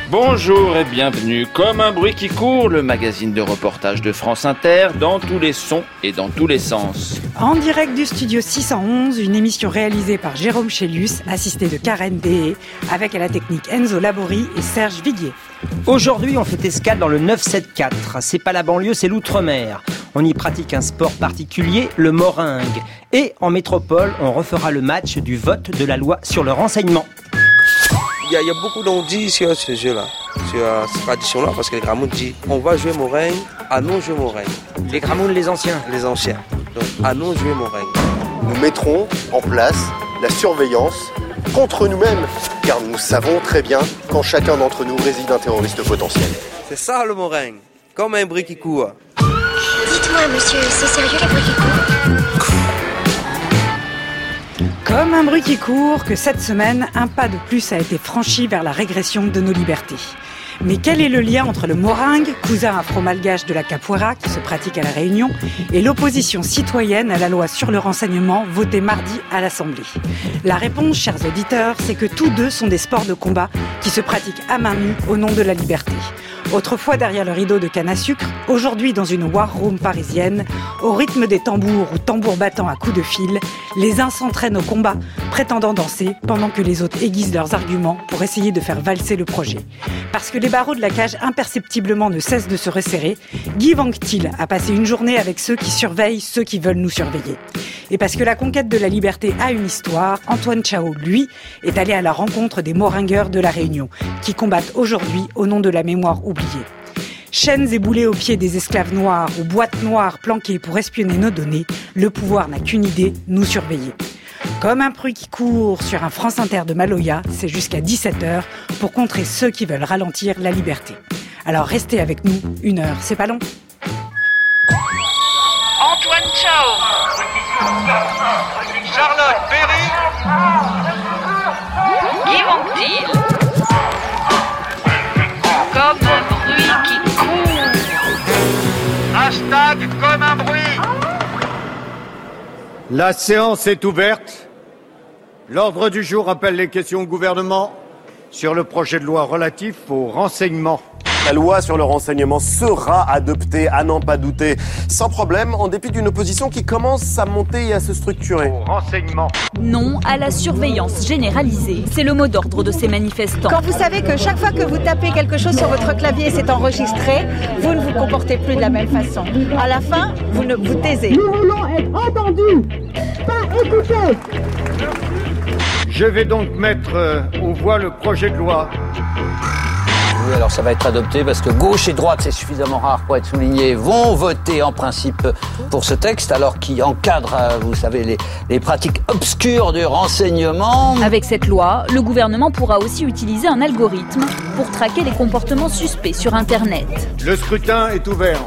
Bonjour et bienvenue, comme un bruit qui court, le magazine de reportage de France Inter, dans tous les sons et dans tous les sens. En direct du studio 611, une émission réalisée par Jérôme Chélus, assisté de Karen Dehé, avec à la technique Enzo Labori et Serge Viguier. Aujourd'hui, on fait escale dans le 974. C'est pas la banlieue, c'est l'outre-mer. On y pratique un sport particulier, le moringue. Et en métropole, on refera le match du vote de la loi sur le renseignement. Il y a beaucoup d'on-dit sur ce jeu-là, sur cette tradition-là, parce que les Gramounes disent on va jouer moringue, à non jouer moringue. Les Gramounes, les anciens. Les anciens. Donc à non jouer moringue. Nous mettrons en place la surveillance contre nous-mêmes, car nous savons très bien qu'en chacun d'entre nous réside un terroriste potentiel. C'est ça le moringue, comme un bruit qui court. Dites-moi, monsieur, c'est sérieux les bruits qui courent ? Comme un bruit qui court, que cette semaine, un pas de plus a été franchi vers la régression de nos libertés. Mais quel est le lien entre le moringue, cousin afro-malgache de la capoeira qui se pratique à La Réunion, et l'opposition citoyenne à la loi sur le renseignement votée mardi à l'Assemblée ? La réponse, chers auditeurs, c'est que tous deux sont des sports de combat qui se pratiquent à main nue au nom de la liberté. Autrefois derrière le rideau de canne à sucre, aujourd'hui dans une war room parisienne, au rythme des tambours ou tambours battants à coups de fil, les uns s'entraînent au combat, prétendant danser, pendant que les autres aiguisent leurs arguments pour essayer de faire valser le projet. Parce que les barreaux de la cage imperceptiblement ne cessent de se resserrer, Guy Vanctil a passé une journée avec ceux qui surveillent ceux qui veulent nous surveiller. Et parce que la conquête de la liberté a une histoire, Antoine Chao, lui, est allé à la rencontre des moringueurs de La Réunion, qui combattent aujourd'hui au nom de la mémoire oubliée. Chaînes et boulets aux pieds des esclaves noirs ou boîtes noires planquées pour espionner nos données, le pouvoir n'a qu'une idée, nous surveiller. Comme un bruit qui court sur un France Inter de Maloya, c'est jusqu'à 17h pour contrer ceux qui veulent ralentir la liberté. Alors restez avec nous, 1 heure, c'est pas long. Antoine Chao, Charlotte Berry, Guy Vanctil. Comme un bruit qui court. Hashtag comme un bruit. La séance est ouverte. L'ordre du jour appelle les questions au gouvernement sur le projet de loi relatif au renseignement. La loi sur le renseignement sera adoptée, à n'en pas douter, sans problème, en dépit d'une opposition qui commence à monter et à se structurer. Au renseignement. Non à la surveillance généralisée. C'est le mot d'ordre de ces manifestants. Quand vous savez que chaque fois que vous tapez quelque chose sur votre clavier et c'est enregistré, vous ne vous comportez plus de la même façon. À la fin, vous taisez. Nous voulons être entendus, pas écoutés. Je vais donc mettre aux voix le projet de loi. Oui, alors ça va être adopté parce que gauche et droite, c'est suffisamment rare pour être souligné, vont voter en principe pour ce texte, alors qui encadre, vous savez, les pratiques obscures du renseignement. Avec cette loi, le gouvernement pourra aussi utiliser un algorithme pour traquer les comportements suspects sur Internet. Le scrutin est ouvert.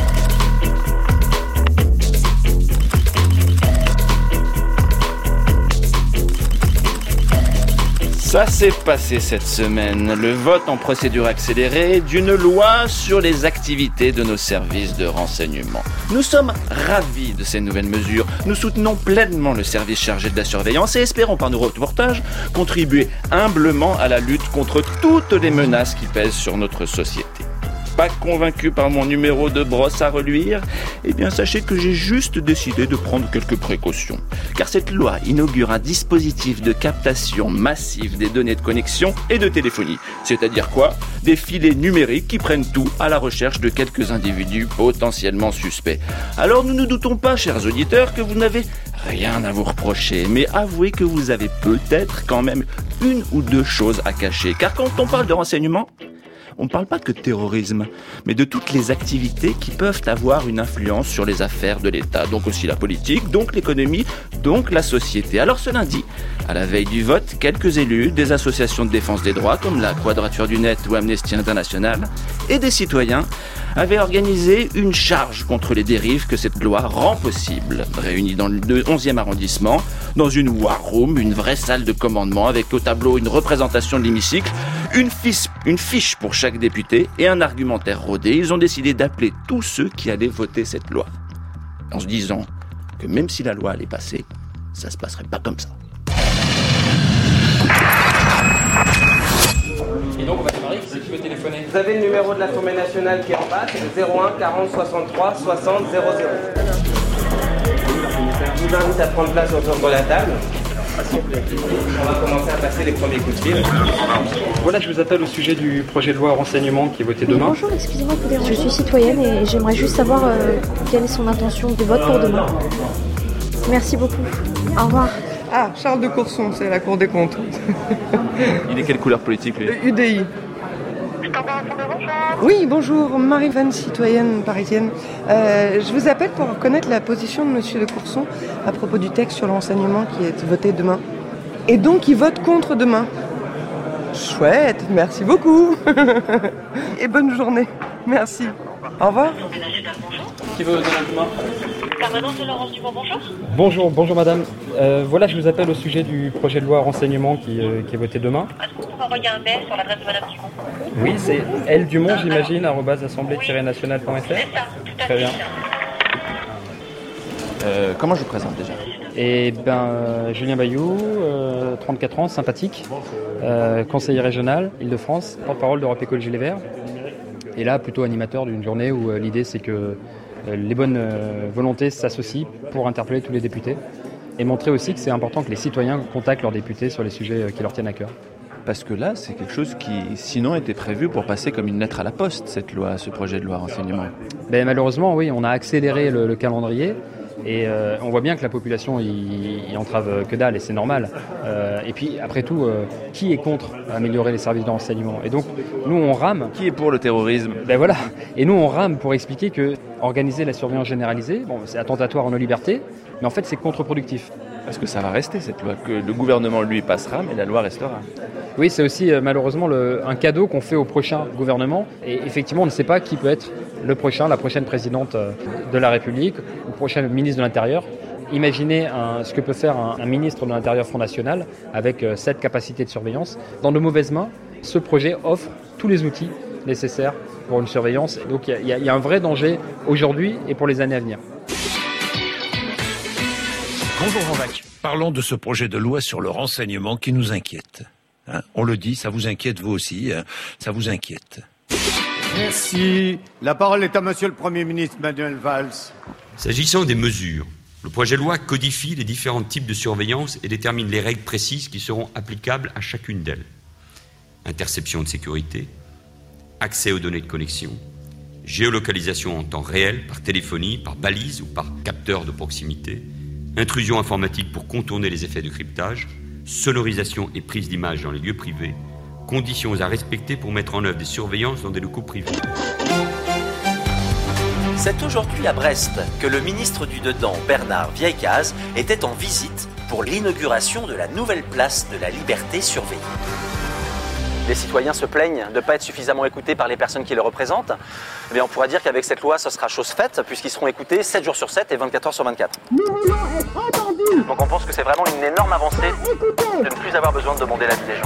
Ça s'est passé cette semaine, le vote en procédure accélérée d'une loi sur les activités de nos services de renseignement. Nous sommes ravis de ces nouvelles mesures. Nous soutenons pleinement le service chargé de la surveillance et espérons par nos reportages contribuer humblement à la lutte contre toutes les menaces qui pèsent sur notre société. Pas convaincu par mon numéro de brosse à reluire ? Eh bien, sachez que j'ai juste décidé de prendre quelques précautions. Car cette loi inaugure un dispositif de captation massive des données de connexion et de téléphonie. C'est-à-dire quoi ? Des filets numériques qui prennent tout à la recherche de quelques individus potentiellement suspects. Alors, nous ne doutons pas, chers auditeurs, que vous n'avez rien à vous reprocher. Mais avouez que vous avez peut-être quand même une ou deux choses à cacher. Car quand on parle de renseignement, on ne parle pas que de terrorisme, mais de toutes les activités qui peuvent avoir une influence sur les affaires de l'État, donc aussi la politique, donc l'économie, donc la société. Alors ce lundi, à la veille du vote, quelques élus, des associations de défense des droits comme la Quadrature du Net ou Amnesty International, et des citoyens avaient organisé une charge contre les dérives que cette loi rend possible. Réunis dans le 11e arrondissement, dans une war room, une vraie salle de commandement avec au tableau une représentation de l'hémicycle, une fiche pour chaque député et un argumentaire rodé, ils ont décidé d'appeler tous ceux qui allaient voter cette loi. En se disant que même si la loi allait passer, ça se passerait pas comme ça. Et donc on va démarrer. veux téléphoner. Vous avez le numéro de l'Assemblée nationale qui est en bas, c'est le 01 40 63 60 00. Je vous invite à prendre place autour de la table. On va commencer à passer les premiers coups de fil. Voilà, je vous appelle au sujet du projet de loi renseignement qui est voté demain. Bonjour, excusez-moi, je suis citoyenne et j'aimerais juste savoir quelle est son intention de vote pour demain. Merci beaucoup. Au revoir. Ah, Charles de Courson, c'est la Cour des comptes. Il est quelle couleur politique, lui ? UDI. Oui, bonjour, Marie-Vanne, citoyenne parisienne. Je vous appelle pour connaître la position de Monsieur de Courson à propos du texte sur le renseignement qui est voté demain. Et donc, il vote contre demain. Chouette, merci beaucoup. Et bonne journée. Merci. Au revoir. Qui veut donner un coup Permanence de Laurence Dumont, bonjour. Bonjour madame. Voilà, je vous appelle au sujet du projet de loi renseignement qui est voté demain. Est-ce qu'on peut envoyer un mail sur l'adresse de madame Dumont ? Oui, c'est ldumont, j'imagine, @assemblée-nationale.fr. C'est ça, tout à Très bien. Comment je vous présente déjà ? Et Julien Bayou, 34 ans, sympathique, conseiller régional, Île-de-France, porte-parole d'Europe Écologie Les Verts. Et là, plutôt animateur d'une journée où l'idée c'est que les bonnes volontés s'associent pour interpeller tous les députés et montrer aussi que c'est important que les citoyens contactent leurs députés sur les sujets qui leur tiennent à cœur. Parce que là, c'est quelque chose qui, sinon, était prévu pour passer comme une lettre à la poste, cette loi, ce projet de loi renseignement. Malheureusement, oui, on a accéléré le calendrier. Et on voit bien que la population y entrave que dalle, et c'est normal. Et puis, après tout, qui est contre améliorer les services de renseignement ? Et donc, nous, on rame. Qui est pour le terrorisme ? Voilà. Et nous, on rame pour expliquer que organiser la surveillance généralisée, c'est attentatoire à nos libertés, mais en fait, c'est contre-productif. Parce que ça va rester, cette loi, que le gouvernement, lui, passera, mais la loi restera. Oui, c'est aussi malheureusement un cadeau qu'on fait au prochain gouvernement. Et effectivement, on ne sait pas qui peut être la prochaine présidente de la République, ou prochain ministre de l'Intérieur. Imaginez ce que peut faire un ministre de l'Intérieur Front National avec cette capacité de surveillance. Dans de mauvaises mains, ce projet offre tous les outils nécessaires pour une surveillance. Donc il y a un vrai danger aujourd'hui et pour les années à venir. Bonjour Jean-Jacques. Parlons de ce projet de loi sur le renseignement qui nous inquiète. On le dit, ça vous inquiète vous aussi, ça vous inquiète. Merci. La parole est à Monsieur le Premier ministre Manuel Valls. S'agissant des mesures, le projet de loi codifie les différents types de surveillance et détermine les règles précises qui seront applicables à chacune d'elles. Interception de sécurité, accès aux données de connexion, géolocalisation en temps réel par téléphonie, par balise ou par capteur de proximité, intrusion informatique pour contourner les effets de cryptage, sonorisation et prise d'images dans les lieux privés, conditions à respecter pour mettre en œuvre des surveillances dans des locaux privés. C'est aujourd'hui à Brest que le ministre du Dedans, Bernard Vieillecaz, était en visite pour l'inauguration de la nouvelle place de la Liberté surveillée. Les citoyens se plaignent de ne pas être suffisamment écoutés par les personnes qui les représentent. Eh bien, on pourra dire qu'avec cette loi, ce sera chose faite, puisqu'ils seront écoutés 7 jours sur 7 et 24 heures sur 24. Nous voulons être entendus. Donc on pense que c'est vraiment une énorme avancée de ne plus avoir besoin de demander l'avis des gens.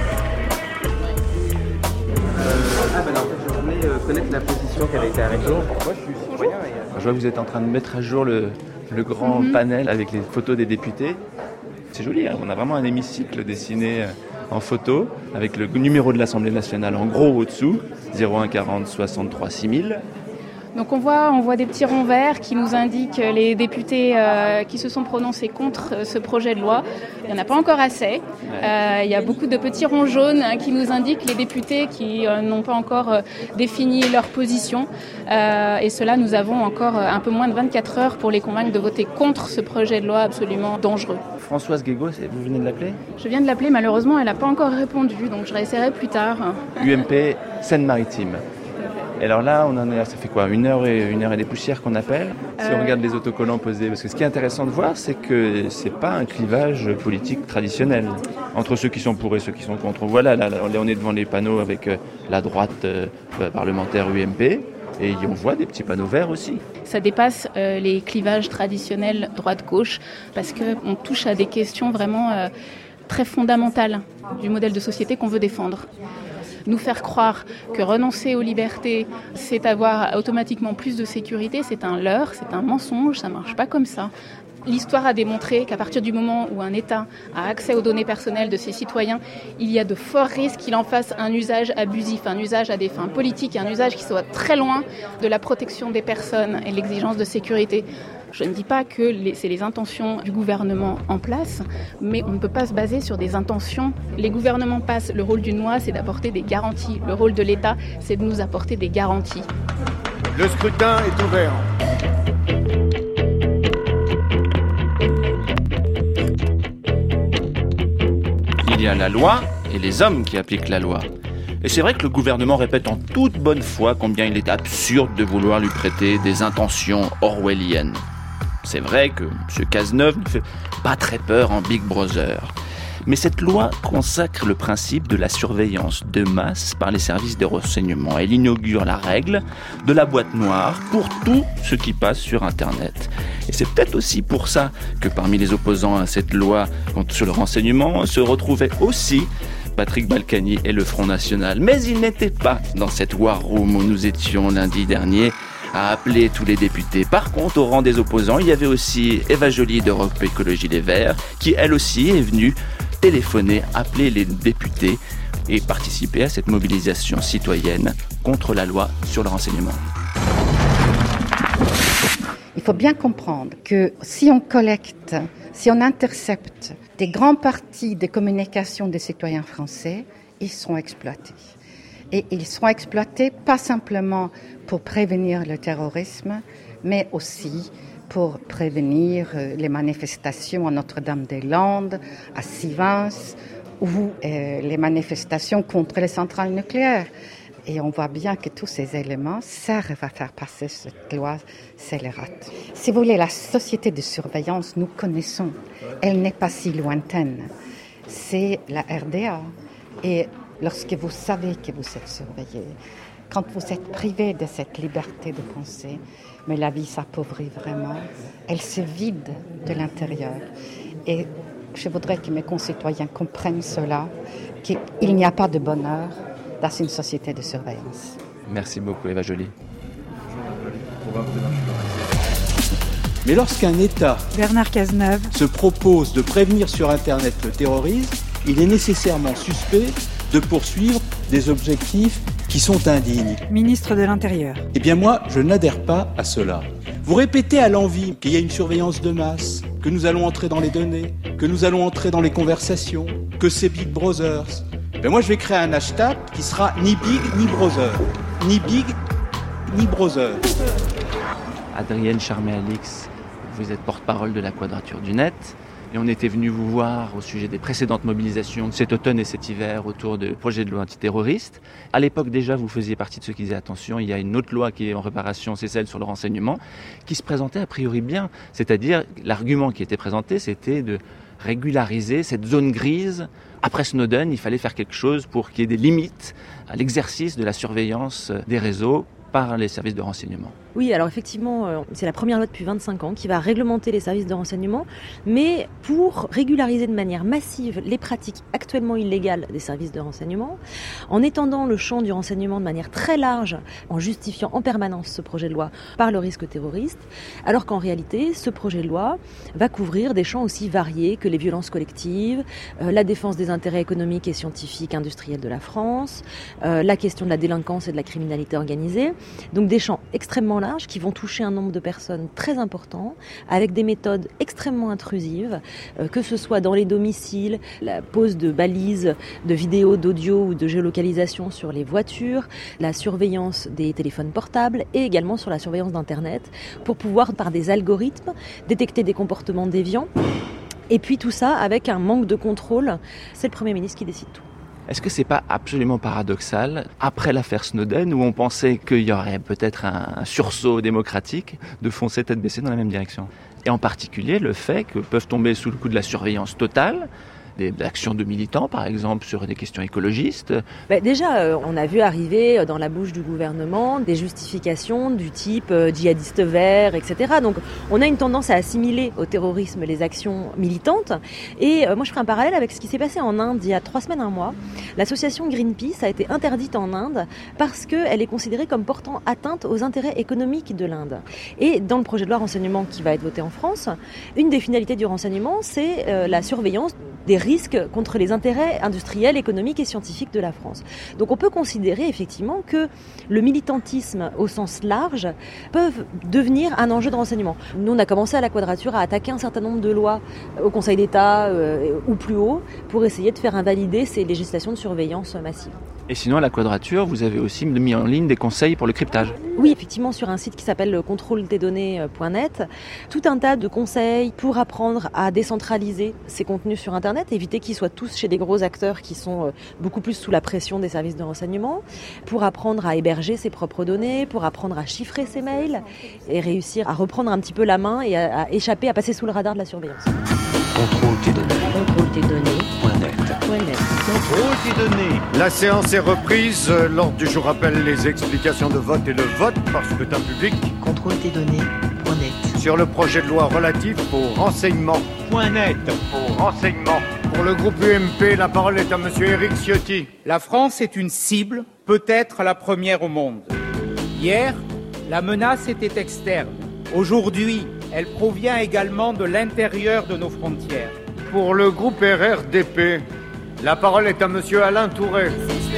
En fait, je voulais connaître la position qui avait été arrêtée. Pourquoi je suis citoyen Je vois que vous êtes en train de mettre à jour le grand panel avec les photos des députés. C'est joli, hein, on a vraiment un hémicycle dessiné en photo avec le numéro de l'Assemblée nationale en gros au-dessous, 01 40 63 6000. Donc on voit des petits ronds verts qui nous indiquent les députés qui se sont prononcés contre ce projet de loi. Il n'y en a pas encore assez. Il y a beaucoup de petits ronds jaunes qui nous indiquent les députés qui n'ont pas encore défini leur position. Et cela, nous avons encore un peu moins de 24 heures pour les convaincre de voter contre ce projet de loi absolument dangereux. Françoise Guégaud, vous venez de l'appeler ? Je viens de l'appeler, malheureusement, elle n'a pas encore répondu, donc je réessayerai plus tard. UMP Seine-Maritime. Et alors là, on en est, ça fait quoi, une heure et des poussières qu'on appelle, si on regarde les autocollants posés. Parce que ce qui est intéressant de voir, c'est que c'est pas un clivage politique traditionnel entre ceux qui sont pour et ceux qui sont contre. Voilà, là, on est devant les panneaux avec la droite parlementaire UMP. Et on voit des petits panneaux verts aussi. Ça dépasse les clivages traditionnels droite-gauche parce qu'on touche à des questions vraiment très fondamentales du modèle de société qu'on veut défendre. Nous faire croire que renoncer aux libertés, c'est avoir automatiquement plus de sécurité, c'est un leurre, c'est un mensonge, ça ne marche pas comme ça. L'histoire a démontré qu'à partir du moment où un État a accès aux données personnelles de ses citoyens, il y a de forts risques qu'il en fasse un usage abusif, un usage à des fins politiques, un usage qui soit très loin de la protection des personnes et de l'exigence de sécurité. Je ne dis pas que c'est les intentions du gouvernement en place, mais on ne peut pas se baser sur des intentions. Les gouvernements passent, le rôle d'une loi, c'est d'apporter des garanties. Le rôle de l'État, c'est de nous apporter des garanties. Le scrutin est ouvert. Il y a la loi et les hommes qui appliquent la loi. Et c'est vrai que le gouvernement répète en toute bonne foi combien il est absurde de vouloir lui prêter des intentions orwelliennes. C'est vrai que M. Cazeneuve ne fait pas très peur en Big Brother. Mais cette loi consacre le principe de la surveillance de masse par les services de renseignement. Elle inaugure la règle de la boîte noire pour tout ce qui passe sur Internet. Et c'est peut-être aussi pour ça que parmi les opposants à cette loi sur le renseignement se retrouvaient aussi Patrick Balkany et le Front National. Mais ils n'étaient pas dans cette war room où nous étions lundi dernier à appeler tous les députés. Par contre, au rang des opposants, il y avait aussi Eva Joly d'Europe Écologie Les Verts, qui elle aussi est venue téléphoner, appeler les députés et participer à cette mobilisation citoyenne contre la loi sur le renseignement. Il faut bien comprendre que si on collecte, si on intercepte des grandes parties des communications des citoyens français, ils sont exploités. Et ils seront exploités pas simplement pour prévenir le terrorisme, mais aussi pour prévenir les manifestations à Notre-Dame-des-Landes, à Sivens, ou les manifestations contre les centrales nucléaires. Et on voit bien que tous ces éléments servent à faire passer cette loi scélérate. Si vous voulez, la société de surveillance, nous connaissons. Elle n'est pas si lointaine. C'est la RDA. Et lorsque vous savez que vous êtes surveillé, quand vous êtes privé de cette liberté de penser, mais la vie s'appauvrit vraiment, elle se vide de l'intérieur. Et je voudrais que mes concitoyens comprennent cela, qu'il n'y a pas de bonheur dans une société de surveillance. Merci beaucoup, Eva Joly. Mais lorsqu'un État Bernard Cazeneuve se propose de prévenir sur Internet le terrorisme, il est nécessairement suspect de poursuivre des objectifs qui sont indignes. Ministre de l'Intérieur. Eh bien moi, je n'adhère pas à cela. Vous répétez à l'envi qu'il y a une surveillance de masse, que nous allons entrer dans les données, que nous allons entrer dans les conversations, que c'est Big Brothers. Ben moi, je vais créer un hashtag qui sera ni Big ni Brother. Ni Big ni Brother. Adrienne Charmé-Alix, vous êtes porte-parole de la Quadrature du Net. Et on était venu vous voir au sujet des précédentes mobilisations de cet automne et cet hiver autour du projet de loi antiterroriste. À l'époque déjà, vous faisiez partie de ceux qui disaient attention, il y a une autre loi qui est en réparation, c'est celle sur le renseignement, qui se présentait a priori bien. C'est-à-dire, l'argument qui était présenté, c'était de régulariser cette zone grise. Après Snowden, il fallait faire quelque chose pour qu'il y ait des limites à l'exercice de la surveillance des réseaux par les services de renseignement. Oui, alors effectivement, c'est la première loi depuis 25 ans qui va réglementer les services de renseignement, mais pour régulariser de manière massive les pratiques actuellement illégales des services de renseignement, en étendant le champ du renseignement de manière très large, en justifiant en permanence ce projet de loi par le risque terroriste, alors qu'en réalité, ce projet de loi va couvrir des champs aussi variés que les violences collectives, la défense des intérêts économiques et scientifiques industriels de la France, la question de la délinquance et de la criminalité organisée, donc des champs extrêmement larges qui vont toucher un nombre de personnes très important, avec des méthodes extrêmement intrusives, que ce soit dans les domiciles, la pose de balises de vidéos, d'audio ou de géolocalisation sur les voitures, la surveillance des téléphones portables et également sur la surveillance d'Internet pour pouvoir, par des algorithmes, détecter des comportements déviants. Et puis tout ça avec un manque de contrôle. C'est le Premier ministre qui décide tout. Est-ce que c'est pas absolument paradoxal, après l'affaire Snowden, où on pensait qu'il y aurait peut-être un sursaut démocratique, de foncer tête baissée dans la même direction? Et en particulier, le fait que peuvent tomber sous le coup de la surveillance totale des actions de militants, par exemple, sur des questions écologistes? Déjà, on a vu arriver dans la bouche du gouvernement des justifications du type djihadiste vert, etc. Donc on a une tendance à assimiler au terrorisme les actions militantes. Et moi, je ferai un parallèle avec ce qui s'est passé en Inde il y a 3 semaines, un mois. L'association Greenpeace a été interdite en Inde parce qu'elle est considérée comme portant atteinte aux intérêts économiques de l'Inde. Et dans le projet de loi renseignement qui va être voté en France, une des finalités du renseignement, c'est la surveillance des risques contre les intérêts industriels, économiques et scientifiques de la France. Donc on peut considérer effectivement que le militantisme au sens large peuvent devenir un enjeu de renseignement. Nous, on a commencé à la Quadrature à attaquer un certain nombre de lois au Conseil d'État ou plus haut pour essayer de faire invalider ces législations de surveillance massive. Et sinon, à la Quadrature, vous avez aussi mis en ligne des conseils pour le cryptage. Oui, effectivement, sur un site qui s'appelle contrôletesdonnées.net, tout un tas de conseils pour apprendre à décentraliser ces contenus sur Internet, éviter qu'ils soient tous chez des gros acteurs qui sont beaucoup plus sous la pression des services de renseignement, pour apprendre à héberger ses propres données, pour apprendre à chiffrer ses mails et réussir à reprendre un petit peu la main et à échapper, à passer sous le radar de la surveillance. Contrôle tes données. Contrôle tes données. Contrôle tes données. La séance est reprise. L'ordre du jour appelle les explications de vote et le vote par scrutin public. Contrôle tes données.net. Sur le projet de loi relatif au renseignement.net. Pour le groupe UMP, la parole est à monsieur Éric Ciotti. La France est une cible, peut-être la première au monde. Hier, la menace était externe. Aujourd'hui, elle provient également de l'intérieur de nos frontières. Pour le groupe RRDP, la parole est à monsieur Alain Touré.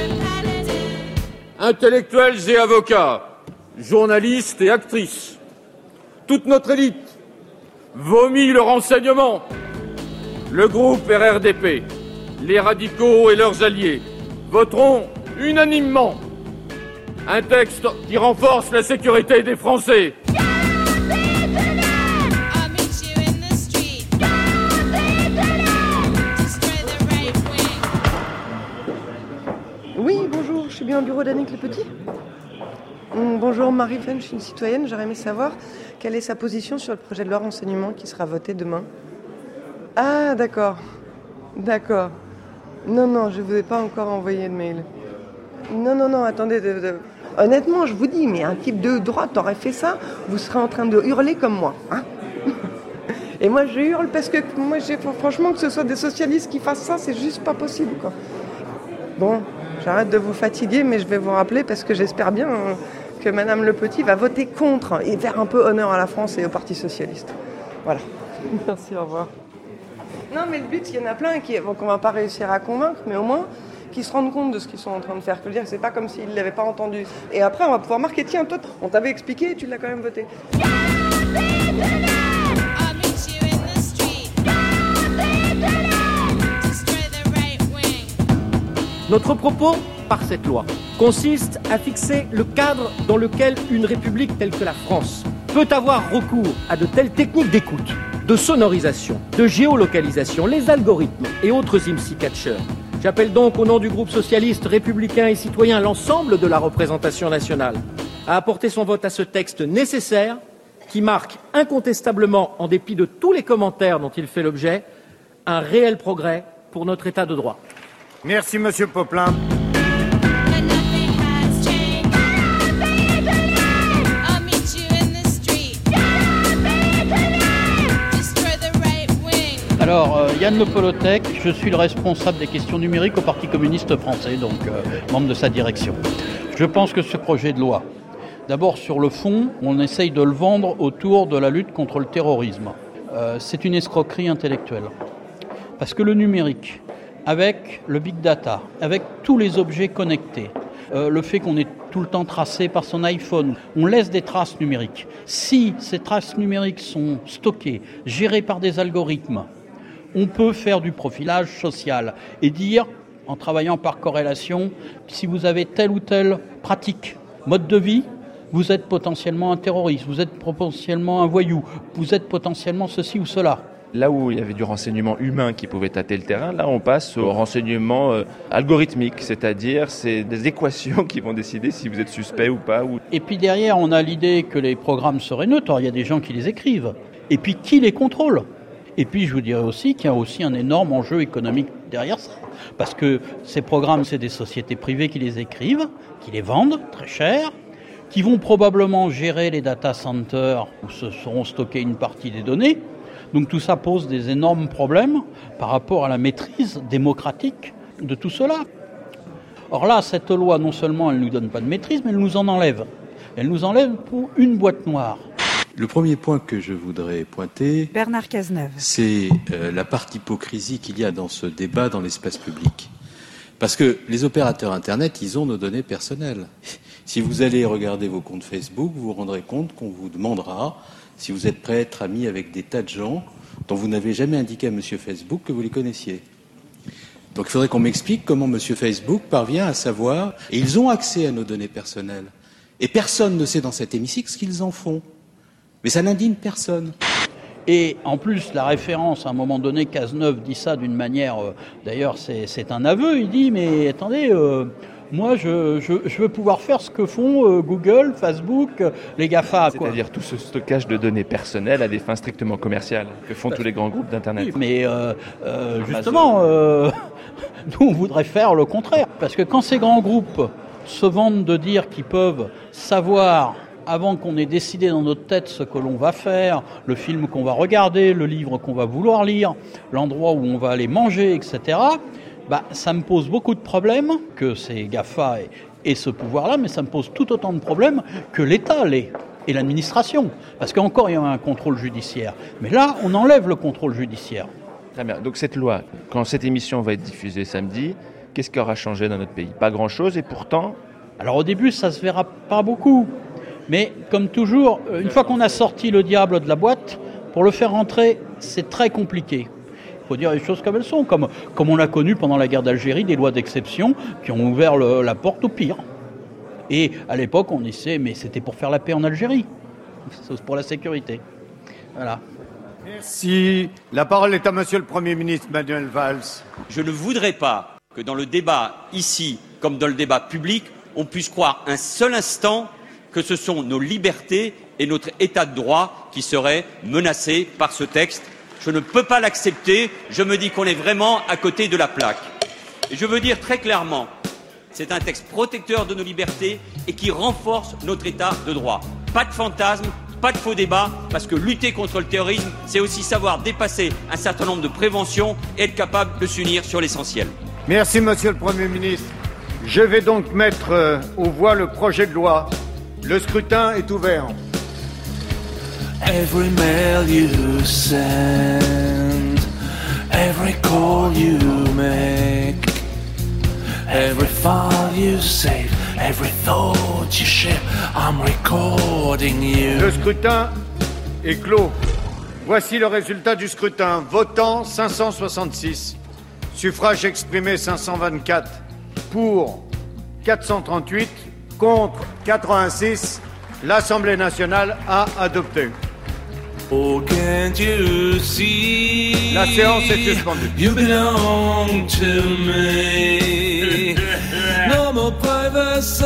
Intellectuels et avocats, journalistes et actrices, toute notre élite vomit le renseignement. Le groupe RRDP, les radicaux et leurs alliés voteront unanimement un texte qui renforce la sécurité des Français. Oui, bonjour, je suis bien au bureau d'Annick Le Petit. Bonjour, Marie-Ven, je suis une citoyenne. J'aurais aimé savoir quelle est sa position sur le projet de loi renseignement qui sera voté demain. Ah, d'accord. Non, je ne vous ai pas encore envoyé de mail. Non, attendez. Honnêtement, je vous dis, mais un type de droite aurait fait ça, vous serez en train de hurler comme moi. Hein. Et moi, je hurle parce que moi, franchement, que ce soit des socialistes qui fassent ça, c'est juste pas possible, quoi. Bon, j'arrête de vous fatiguer, mais je vais vous rappeler parce que j'espère bien que Madame Le Petit va voter contre et faire un peu honneur à la France et au Parti Socialiste. Voilà. Merci, au revoir. Non, mais le but, il y en a plein qu'on va pas réussir à convaincre, mais au moins qu'ils se rendent compte de ce qu'ils sont en train de faire. Je veux dire, c'est pas comme s'ils l'avaient pas entendu. Et après, on va pouvoir marquer, tiens, toi, on t'avait expliqué et tu l'as quand même voté. Notre propos, par cette loi, consiste à fixer le cadre dans lequel une république telle que la France peut avoir recours à de telles techniques d'écoute, de sonorisation, de géolocalisation, les algorithmes et autres IMSI-catchers. J'appelle donc au nom du groupe socialiste, républicain et citoyen l'ensemble de la représentation nationale à apporter son vote à ce texte nécessaire qui marque incontestablement, en dépit de tous les commentaires dont il fait l'objet, un réel progrès pour notre État de droit. Merci, monsieur Poplin. Alors, Yann Le Polotec, je suis le responsable des questions numériques au Parti communiste français, donc membre de sa direction. Je pense que ce projet de loi, d'abord sur le fond, on essaye de le vendre autour de la lutte contre le terrorisme. C'est une escroquerie intellectuelle. Parce que le numérique, avec le big data, avec tous les objets connectés, le fait qu'on est tout le temps tracé par son iPhone, on laisse des traces numériques. Si ces traces numériques sont stockées, gérées par des algorithmes, on peut faire du profilage social et dire, en travaillant par corrélation, si vous avez telle ou telle pratique, mode de vie, vous êtes potentiellement un terroriste, vous êtes potentiellement un voyou, vous êtes potentiellement ceci ou cela. Là où il y avait du renseignement humain qui pouvait tâter le terrain, là on passe au renseignement algorithmique, c'est-à-dire c'est des équations qui vont décider si vous êtes suspect ou pas. Et puis derrière, on a l'idée que les programmes seraient neutres, il y a des gens qui les écrivent. Et puis qui les contrôle ? Et puis je vous dirais aussi qu'il y a aussi un énorme enjeu économique derrière ça. Parce que ces programmes, c'est des sociétés privées qui les écrivent, qui les vendent très cher, qui vont probablement gérer les data centers où se seront stockées une partie des données. Donc tout ça pose des énormes problèmes par rapport à la maîtrise démocratique de tout cela. Or là, cette loi, non seulement elle ne nous donne pas de maîtrise, mais elle nous en enlève. Elle nous enlève pour une boîte noire. Le premier point que je voudrais pointer, Bernard Cazeneuve, c'est la part d'hypocrisie qu'il y a dans ce débat dans l'espace public. Parce que les opérateurs Internet, ils ont nos données personnelles. Si vous allez regarder vos comptes Facebook, vous vous rendrez compte qu'on vous demandera si vous êtes prêt à être ami avec des tas de gens dont vous n'avez jamais indiqué à Monsieur Facebook que vous les connaissiez. Donc il faudrait qu'on m'explique comment Monsieur Facebook parvient à savoir, et ils ont accès à nos données personnelles. Et personne ne sait dans cet hémicycle ce qu'ils en font. Mais ça n'indigne personne. Et en plus, la référence, à un moment donné, Cazeneuve dit ça d'une manière... d'ailleurs, c'est un aveu. Il dit, mais attendez, moi, je veux pouvoir faire ce que font Google, Facebook, les GAFA. C'est-à-dire tout ce stockage de données personnelles à des fins strictement commerciales que font tous les grands groupes d'Internet. Oui, mais justement, nous, on voudrait faire le contraire. Parce que quand ces grands groupes se vantent de dire qu'ils peuvent savoir... avant qu'on ait décidé dans notre tête ce que l'on va faire, le film qu'on va regarder, le livre qu'on va vouloir lire, l'endroit où on va aller manger, etc., ça me pose beaucoup de problèmes que ces GAFA aient ce pouvoir-là, mais ça me pose tout autant de problèmes que l'État l'est, et l'administration. Parce qu'encore, il y a un contrôle judiciaire. Mais là, on enlève le contrôle judiciaire. Très bien. Donc cette loi, quand cette émission va être diffusée samedi, qu'est-ce qui aura changé dans notre pays ? Pas grand-chose, et pourtant... Alors au début, ça se verra pas beaucoup. Mais comme toujours, une fois qu'on a sorti le diable de la boîte, pour le faire rentrer, c'est très compliqué. Il faut dire les choses comme elles sont, comme on a connu pendant la guerre d'Algérie, des lois d'exception qui ont ouvert la porte au pire. Et à l'époque, on essaie, mais c'était pour faire la paix en Algérie, c'est pour la sécurité. Voilà. Merci. La parole est à Monsieur le Premier ministre Manuel Valls. Je ne voudrais pas que dans le débat ici, comme dans le débat public, on puisse croire un seul instant que ce sont nos libertés et notre état de droit qui seraient menacés par ce texte. Je ne peux pas l'accepter. Je me dis qu'on est vraiment à côté de la plaque. Et je veux dire très clairement, c'est un texte protecteur de nos libertés et qui renforce notre état de droit. Pas de fantasmes, pas de faux débats, parce que lutter contre le terrorisme, c'est aussi savoir dépasser un certain nombre de préventions et être capable de s'unir sur l'essentiel. Merci, Monsieur le Premier ministre. Je vais donc mettre aux voix le projet de loi. Le scrutin est ouvert. Every mail you send, every call you make, every file you save, every thought you share, I'm recording you. Le scrutin est clos. Voici le résultat du scrutin. Votant 566, suffrage exprimé 524, pour 438, contre 86, l'Assemblée nationale a adopté. Oh, can't you see? La séance est suspendue. You belong to me. No more privacy.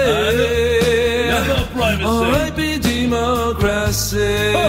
No more privacy. Democracy.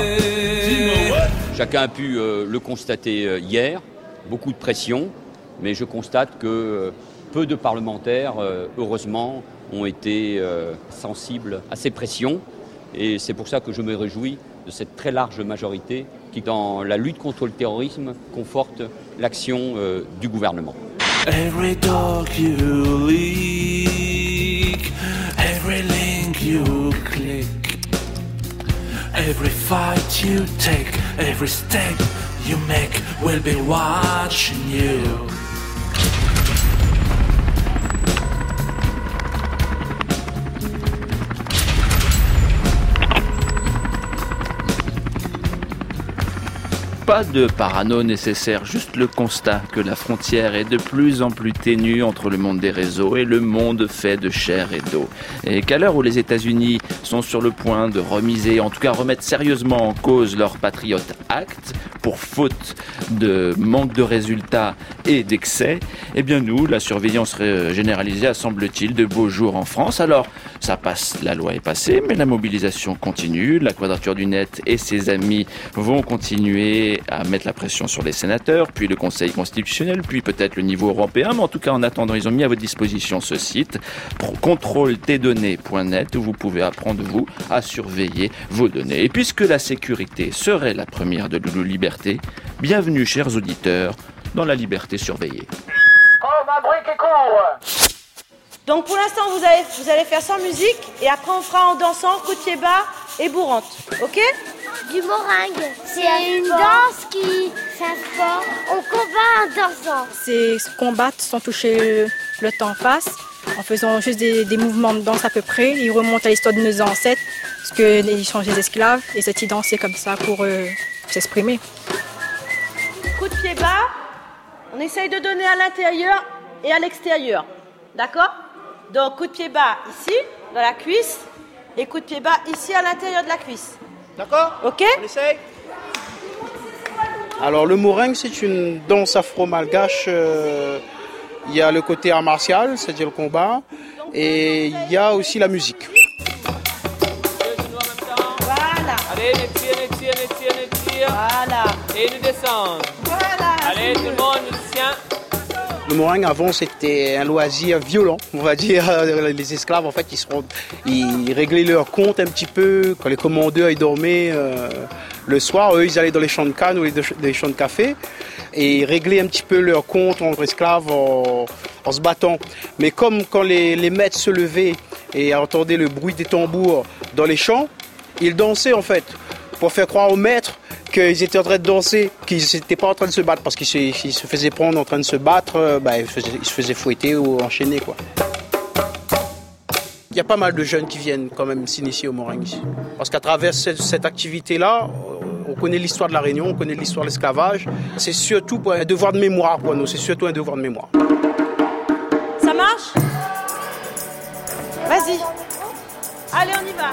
Chacun a pu le constater hier, beaucoup de pression, mais je constate que peu de parlementaires, heureusement, ont été sensibles à ces pressions. Et c'est pour ça que je me réjouis de cette très large majorité qui, dans la lutte contre le terrorisme, conforte l'action du gouvernement. Every dog you leak, every link you click, every fight you take, every step you make, we'll be watching you. Pas de parano nécessaire, juste le constat que la frontière est de plus en plus ténue entre le monde des réseaux et le monde fait de chair et d'eau. Et qu'à l'heure où les États-Unis sont sur le point de remiser, en tout cas remettre sérieusement en cause leur Patriot Act pour faute de manque de résultats et d'excès, eh bien nous, la surveillance généralisée a, semble-t-il, de beaux jours en France. Alors, ça passe, la loi est passée, mais la mobilisation continue. La Quadrature du Net et ses amis vont continuer à mettre la pression sur les sénateurs, puis le Conseil constitutionnel, puis peut-être le niveau européen. Mais en tout cas, en attendant, ils ont mis à votre disposition ce site, contrôletesdonnées.net, où vous pouvez apprendre, vous, à surveiller vos données. Et puisque la sécurité serait la première de nos libertés, bienvenue, chers auditeurs, dans la liberté surveillée. Oh, ma brique est court. Donc pour l'instant, vous allez faire sans musique, et après on fera en dansant, coup de pied bas et bourrante, ok? Du meringue. C'est une danse qui... C'est un sport. On combat en dansant. C'est se combattre sans toucher le temps en face, en faisant juste des mouvements de danse à peu près. Ils remontent à l'histoire de nos ancêtres, parce qu'ils sont des esclaves, et ils dansaient comme ça pour s'exprimer. Coup de pied bas, on essaye de donner à l'intérieur et à l'extérieur, d'accord? Donc coup de pied bas ici, dans la cuisse, et coup de pied bas ici à l'intérieur de la cuisse. D'accord? Ok? On essaye. Alors le meringue, c'est une danse afro-malgache. Il y a le côté art martial, c'est-à-dire le combat, et il y a aussi la musique. Voilà. Allez, les tire. Voilà. Et nous descendons. Voilà. Allez, tout le monde, musicien. Le meringue avant c'était un loisir violent, on va dire. Les esclaves en fait ils réglaient leur compte un petit peu quand les commandeurs ils dormaient le soir. Eux ils allaient dans les champs de canne ou les champs de café et ils réglaient un petit peu leur compte entre esclaves en se battant. Mais comme quand les maîtres se levaient et entendaient le bruit des tambours dans les champs, ils dansaient en fait pour faire croire aux maîtres qu'ils étaient en train de danser, qu'ils n'étaient pas en train de se battre, parce qu'ils se faisaient prendre en train de se battre, ils se faisaient fouetter ou enchaîner, quoi. Il y a pas mal de jeunes qui viennent quand même s'initier au meringue ici. Parce qu'à travers cette activité-là, on connaît l'histoire de la Réunion, on connaît l'histoire de l'esclavage. C'est surtout un devoir de mémoire pour nous, c'est surtout un devoir de mémoire. Ça marche? Vas-y. Allez, on y va.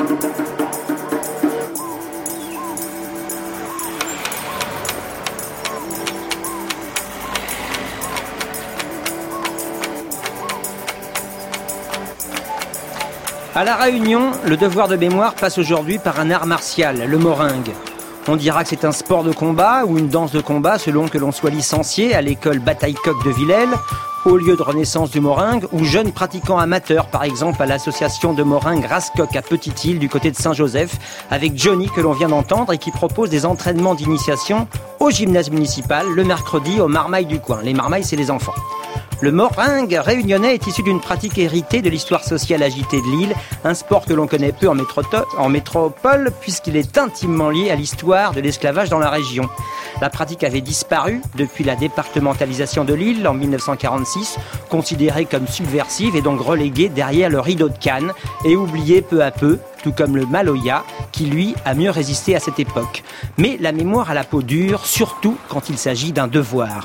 À La Réunion, le devoir de mémoire passe aujourd'hui par un art martial, le meringue. On dira que c'est un sport de combat ou une danse de combat selon que l'on soit licencié à l'école Bataille-Coq de Villèle, au lieu de renaissance du meringue, ou jeune pratiquant amateur, par exemple à l'association de meringue Rascoq à Petite-Île du côté de Saint-Joseph, avec Johnny que l'on vient d'entendre et qui propose des entraînements d'initiation au gymnase municipal le mercredi aux marmailles du coin. Les marmailles, c'est les enfants. Le meringue réunionnais est issu d'une pratique héritée de l'histoire sociale agitée de l'île, un sport que l'on connaît peu en métropole puisqu'il est intimement lié à l'histoire de l'esclavage dans la région. La pratique avait disparu depuis la départementalisation de l'île en 1946, considérée comme subversive et donc reléguée derrière le rideau de Cannes et oubliée peu à peu, tout comme le Maloya, qui lui a mieux résisté à cette époque. Mais la mémoire a la peau dure, surtout quand il s'agit d'un devoir.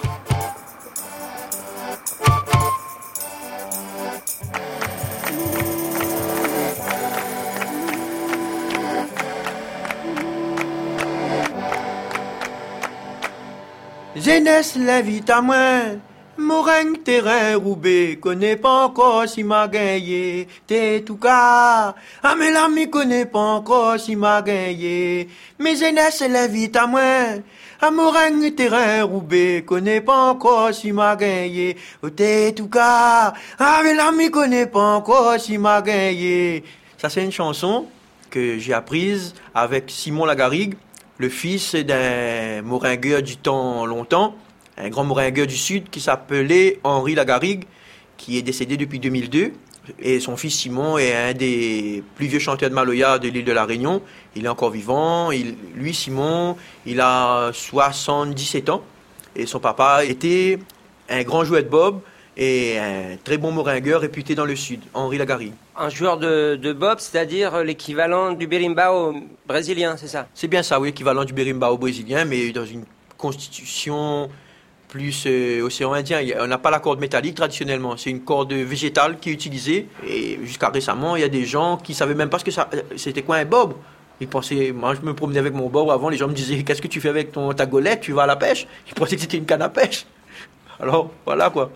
Jeunesse, la vie à moi, meringue, terrain, roubé, connais pas encore si m'a gagné, t'es tout cas. Ah, mais l'ami connais pas encore si m'a gagné, mais jeunesse, la vie à moi, meringue, terrain, roubé, connais pas encore si m'a gagné, t'es tout cas. Ah, mais l'ami connais pas encore si m'a gagné. Ça, c'est une chanson que j'ai apprise avec Simon Lagarrigue, le fils d'un meringueur du temps longtemps, un grand meringueur du Sud qui s'appelait Henri Lagarrigue, qui est décédé depuis 2002. Et son fils Simon est un des plus vieux chanteurs de Maloya de l'île de la Réunion. Il est encore vivant. Lui, Simon, il a 77 ans. Et son papa était un grand joueur de bob et un très bon meringueur réputé dans le Sud, Henri Lagarrigue. Un joueur de bob, c'est-à-dire l'équivalent du berimbau brésilien, c'est ça? C'est bien ça, oui, l'équivalent du berimbau brésilien, mais dans une constitution plus océan Indien. On n'a pas la corde métallique traditionnellement, c'est une corde végétale qui est utilisée. Et jusqu'à récemment, il y a des gens qui ne savaient même pas c'était quoi un bob. Ils pensaient, moi je me promenais avec mon bob avant, les gens me disaient, qu'est-ce que tu fais avec ta golette, tu vas à la pêche? Ils pensaient que c'était une canne à pêche. Alors, voilà quoi.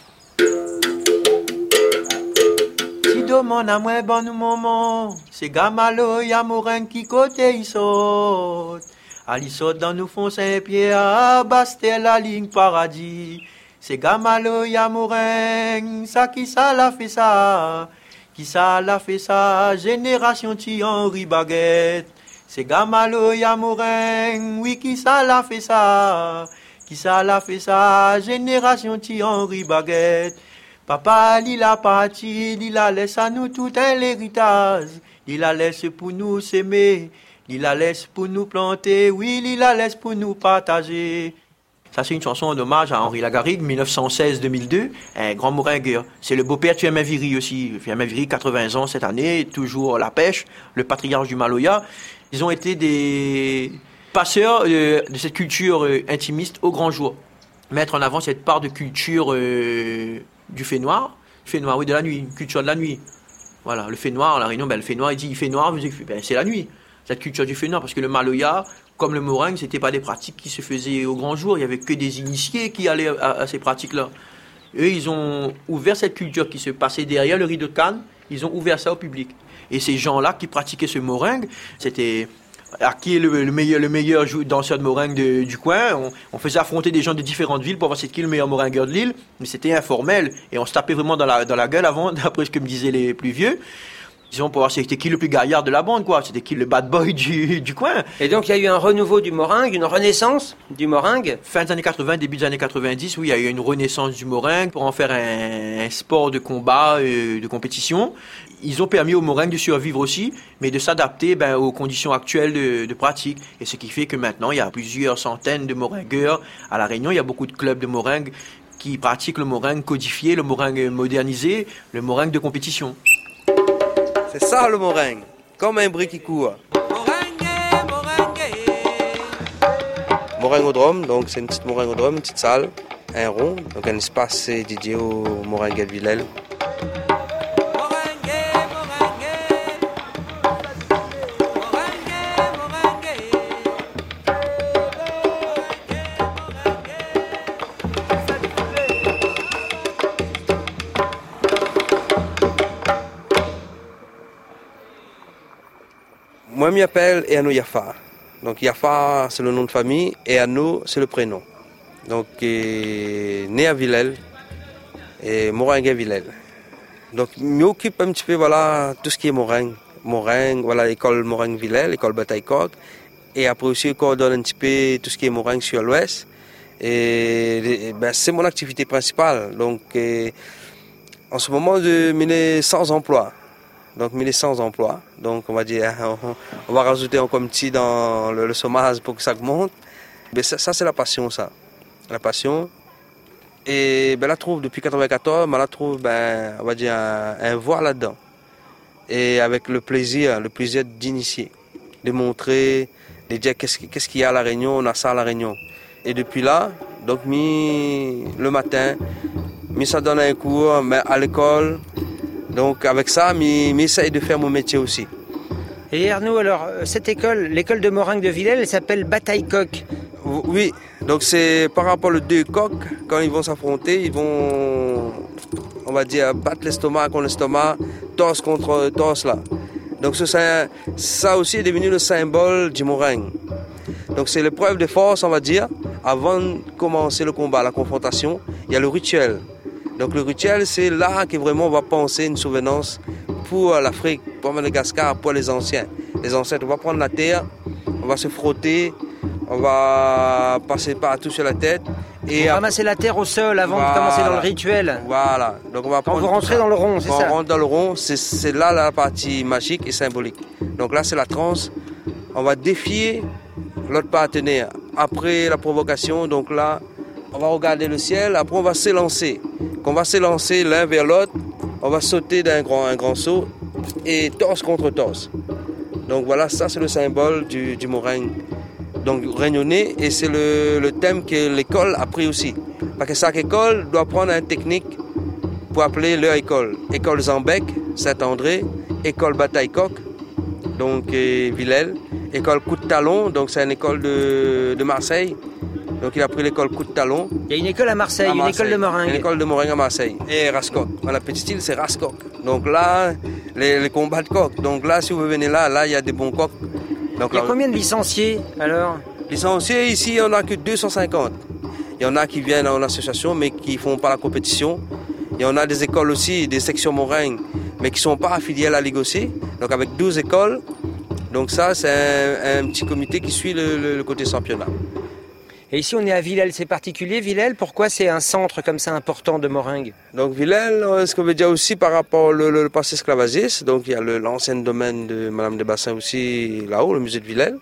Mon amour bon moment, c'est gamalo y'a meringue qui côté il saute. Alissot dans nous font Saint-Pierre, Bastel la ligne paradis. C'est Gamalo Yamoureng, ça qui ça l'a fait ça. Qui ça l'a fait ça, génération ti Henri Baguette. C'est Gamalo Yamoureng, oui qui ça l'a fait ça. Qui ça l'a fait ça, génération ti Henri Baguette. Papa, il a parti, il a laissé à nous tout un héritage. Il a laissé pour nous s'aimer, il la laisse pour nous planter, oui, il la laisse pour nous partager. Ça, c'est une chanson en hommage à Henri Lagarrigue, 1916-2002, un grand moringueur. C'est le beau-père de Firmin Viry aussi. Firmin Viry, 80 ans cette année, toujours la pêche, le patriarche du Maloya. Ils ont été des passeurs de cette culture intimiste au grand jour. Mettre en avant cette part de culture du fait noir. Fait noir, oui, de la nuit, une culture de la nuit. Voilà, le fait noir, à la Réunion, le fait noir, il dit, il fait noir, c'est la nuit. Cette culture du fait noir, parce que le Maloya, comme le moringue, c'était pas des pratiques qui se faisaient au grand jour. Il y avait que des initiés qui allaient à ces pratiques-là. Eux, ils ont ouvert cette culture qui se passait derrière le rideau de Cannes. Ils ont ouvert ça au public. Et ces gens-là qui pratiquaient ce moringue, c'était à qui est le meilleur danseur de moringue du coin. On faisait affronter des gens de différentes villes pour voir c'est qui le meilleur moringueur de l'île. Mais c'était informel. Et on se tapait vraiment dans la gueule avant, d'après ce que me disaient les plus vieux. Disons, pour voir c'était qui le plus gaillard de la bande, quoi. C'était qui le bad boy du coin. Et donc, il y a eu un renouveau du moringue, une renaissance du moringue. Fin des années 80, début des années 90, oui, il y a eu une renaissance du moringue pour en faire un sport de combat, de compétition. Ils ont permis au moringue de survivre aussi, mais de s'adapter aux conditions actuelles de pratique. Et ce qui fait que maintenant, il y a plusieurs centaines de moringueurs. À La Réunion, il y a beaucoup de clubs de moringue qui pratiquent le moringue codifié, le moringue modernisé, le moringue de compétition. C'est ça le moringue, comme un bruit qui court. Moringodrome, donc c'est une petite moringodrome, une petite salle, un rond, donc un espace dédié au moringue à Villèle. Moi, je m'appelle Eano Yafa. Donc, Yafa, c'est le nom de famille, et Eano, c'est le prénom. Donc, né à Villèle, et moringue à Villèle. Donc, je m'occupe un petit peu, voilà, tout ce qui est moringue. Moringue, voilà, l'école moringue Villèle, l'école Bataille-Coq. Et après aussi, je coordonne un petit peu tout ce qui est moringue sur l'ouest. Et c'est mon activité principale. Donc, en ce moment, je mets 100 emplois. Donc 1100 emplois, donc on va dire, on va rajouter encore un petit dans le chômage pour que ça augmente. Mais ça c'est la passion, ça, la passion. Et la trouve depuis 1994, mais la trouve, on va dire, un voir là-dedans. Et avec le plaisir d'initier, de montrer, de dire qu'est-ce qu'il y a à La Réunion, on a ça à La Réunion. Et depuis là, donc le matin, ça donne un cours à l'école. Donc avec ça, j'essaie de faire mon métier aussi. Et Arnaud, alors cette école, l'école de moringue de Villèle, elle s'appelle Bataille-Coq. Oui, donc c'est par rapport aux deux coqs, quand ils vont s'affronter, ils vont, on va dire, battre l'estomac contre l'estomac, torse contre torse là. Donc ça aussi est devenu le symbole du moringue. Donc c'est l'épreuve de force, on va dire, avant de commencer le combat, la confrontation, il y a le rituel. Donc le rituel, c'est là que vraiment on va penser une souvenance pour l'Afrique, pour Madagascar, pour les anciens. Les ancêtres, on va prendre la terre, on va se frotter, on va passer partout sur la tête. Et ramasser la terre au sol avant de commencer dans le rituel. Voilà. Donc on va quand vous rentrez dans le rond, c'est ça? Quand on rentre dans le rond, c'est là la partie magique et symbolique. Donc là, c'est la transe. On va défier l'autre partenaire. Après la provocation, donc là, on va regarder le ciel, après on va s'élancer. Quand on va s'élancer l'un vers l'autre, on va sauter d'un un grand saut et torse contre torse. Donc voilà, ça c'est le symbole du moringue. Donc réunionnais, et c'est le thème que l'école a pris aussi. Parce que chaque école doit prendre une technique pour appeler leur école. École Zambec, Saint-André, école Bataille-Coq, donc Villèle, école Coup de Talon, donc c'est une école de Marseille. Donc il a pris l'école Coup de Talon. Il y a une école à Marseille, une école de moringue. Une école de moringue à Marseille. Et Rascoq. Voilà, petite île, c'est Rascoq. Donc là, les combats de coqs. Donc là, si vous venez là, il y a des bons coqs. Donc, il y a combien de licenciés alors? Licenciés, ici, on n'a que 250. Il y en a qui viennent en association, mais qui ne font pas la compétition. Il y en a des écoles aussi, des sections Moringue, mais qui ne sont pas affiliées à la Ligue aussi. Donc avec 12 écoles, donc ça, c'est un petit comité qui suit le côté championnat. Et ici, on est à Villèle, c'est particulier. Villèle, pourquoi c'est un centre comme ça important de Moringue? Donc Villèle, ce qu'on veut dire aussi par rapport au passé esclavagiste, donc il y a l'ancien domaine de Madame des Bassins aussi là-haut, le musée de Villèle.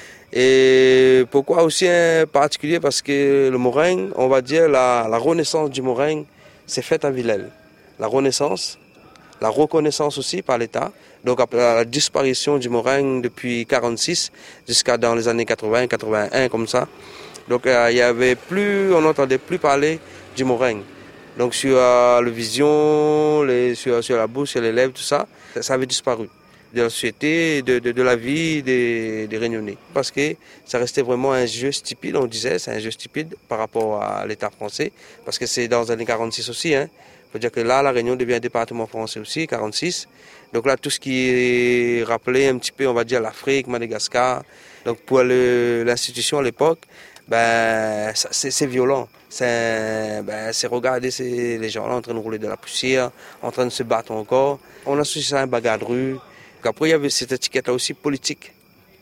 Et pourquoi aussi un particulier? Parce que le Moringue, on va dire la renaissance du Moringue, c'est faite à Villèle. La renaissance, la reconnaissance aussi par l'État. Donc après la disparition du Moringue depuis 1946 jusqu'à dans les années 80, 81 comme ça. Donc il y avait plus, on n'entendait plus parler du Moringue. Donc sur le vision, sur la bouche, sur les lèvres, tout ça, ça avait disparu de la société, de la vie des Réunionnais. Parce que ça restait vraiment un jeu stupide, on disait, c'est un jeu stupide par rapport à l'État français. Parce que c'est dans les années 46 aussi, hein. Il faut dire que là, la Réunion devient un département français aussi, 46. Donc là, tout ce qui est rappelé un petit peu, on va dire, l'Afrique, Madagascar. Donc pour l'institution à l'époque, ben, c'est violent. C'est regarder les gens là en train de rouler de la poussière, en train de se battre encore. On associe ça à un bagarre de rue. Après, il y avait cette étiquette-là aussi politique.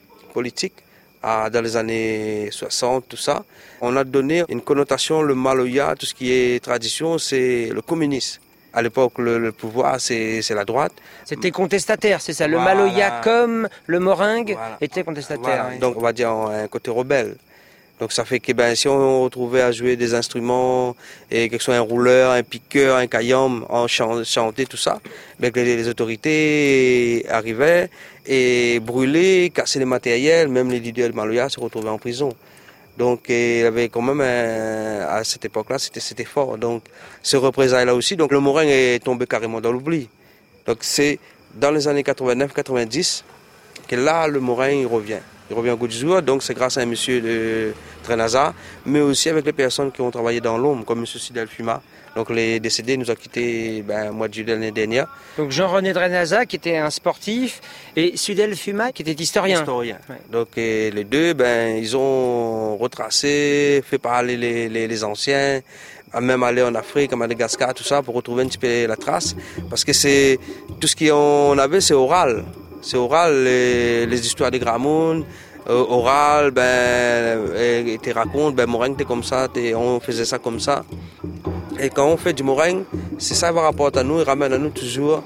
Dans les années 60, tout ça. On a donné une connotation, le Maloya, tout ce qui est tradition, c'est le communisme. À l'époque, le pouvoir, c'est la droite. C'était contestataire, c'est ça. Le Maloya comme le Moringue était contestataire. Voilà. Donc, on va dire un côté rebelle. Donc ça fait que si on retrouvait à jouer des instruments, et que ce soit un rouleur, un piqueur, un caillam, en chanter, tout ça, les autorités arrivaient et brûlaient, cassaient les matériels, même les leaders de Maloya se retrouvaient en prison. Donc il y avait quand même, à cette époque-là, c'était fort. Donc ce représailles-là aussi, donc le Moringue est tombé carrément dans l'oubli. Donc c'est dans les années 89-90 que là, le Moringue revient. Il revient au goût du jour, donc c'est grâce à un monsieur de Trenaza, mais aussi avec les personnes qui ont travaillé dans l'ombre, comme monsieur Sidel Fuma. Donc les décédés nous ont quittés au mois de juillet l'année dernière. Donc Jean-René Trenaza qui était un sportif et Sidel Fuma qui était historien. Ouais. Donc les deux, ils ont retracé, fait parler les anciens, même aller en Afrique, à Madagascar, tout ça, pour retrouver un petit peu la trace. Parce que c'est tout ce qu'on avait, c'est oral. C'est oral, les histoires des Gramoun, oral, ils te racontent, Moringue, t'es comme ça, on faisait ça comme ça. Et quand on fait du Moringue, c'est ça qui rapporte à nous, il ramène à nous toujours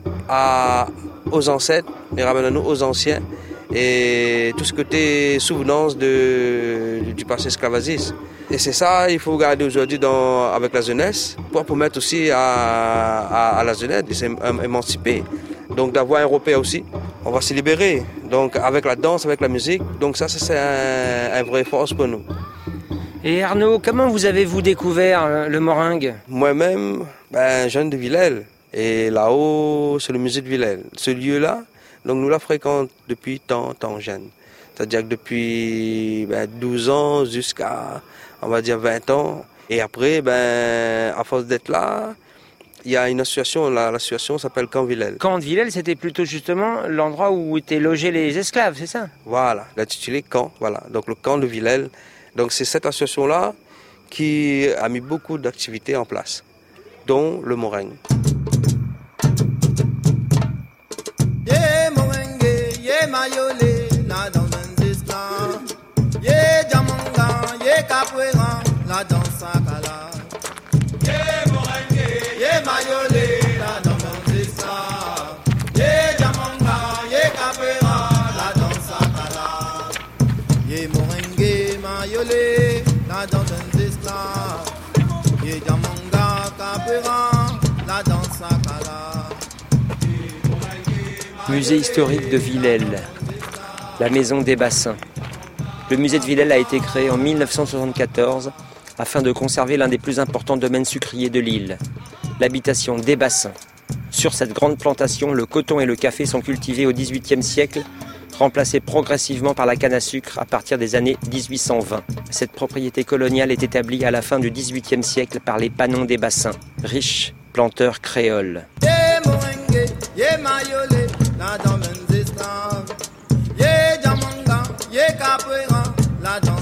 aux ancêtres, il ramène à nous aux anciens. Et tout ce côté souvenance du passé esclavagiste. Et c'est ça il faut garder aujourd'hui avec la jeunesse, pour permettre aussi à la jeunesse de s'émanciper. Donc d'avoir un Européen aussi, on va se libérer. Donc avec la danse, avec la musique, donc ça c'est un vrai force pour nous. Et Arnaud, comment vous découvert le Moringue? Moi-même, jeune de Villèle. Et là-haut, c'est le musée de Villèle. Ce lieu-là, donc nous la fréquentons depuis tant jeune. C'est-à-dire que depuis 12 ans jusqu'à, on va dire, 20 ans. Et après, à force d'être là, il y a une association, l'association s'appelle Camp Villèle. Camp de Villèle, c'était plutôt justement l'endroit où étaient logés les esclaves, c'est ça? Voilà, l'intitulé Camp, voilà. Donc le Camp de Villèle. Donc c'est cette association-là qui a mis beaucoup d'activités en place, dont le Moringue. La danse à Kala. Yeah, Moringue, yeah, Mayole, la danse d'esclave. Yeah, Jamanga, yeah, Capera, la danse à Kala. Yeah, Moringue, Mayole, la danse d'esclave. Yeah, Jamanga, Capera, la danse à Kala. Musée historique de Villèle, la maison des bassins. Le musée de Villèle a été créé en 1974 afin de conserver l'un des plus importants domaines sucriers de l'île, l'habitation des bassins. Sur cette grande plantation, le coton et le café sont cultivés au XVIIIe siècle, remplacés progressivement par la canne à sucre à partir des années 1820. Cette propriété coloniale est établie à la fin du XVIIIe siècle par les Panons des bassins, riches planteurs créoles. La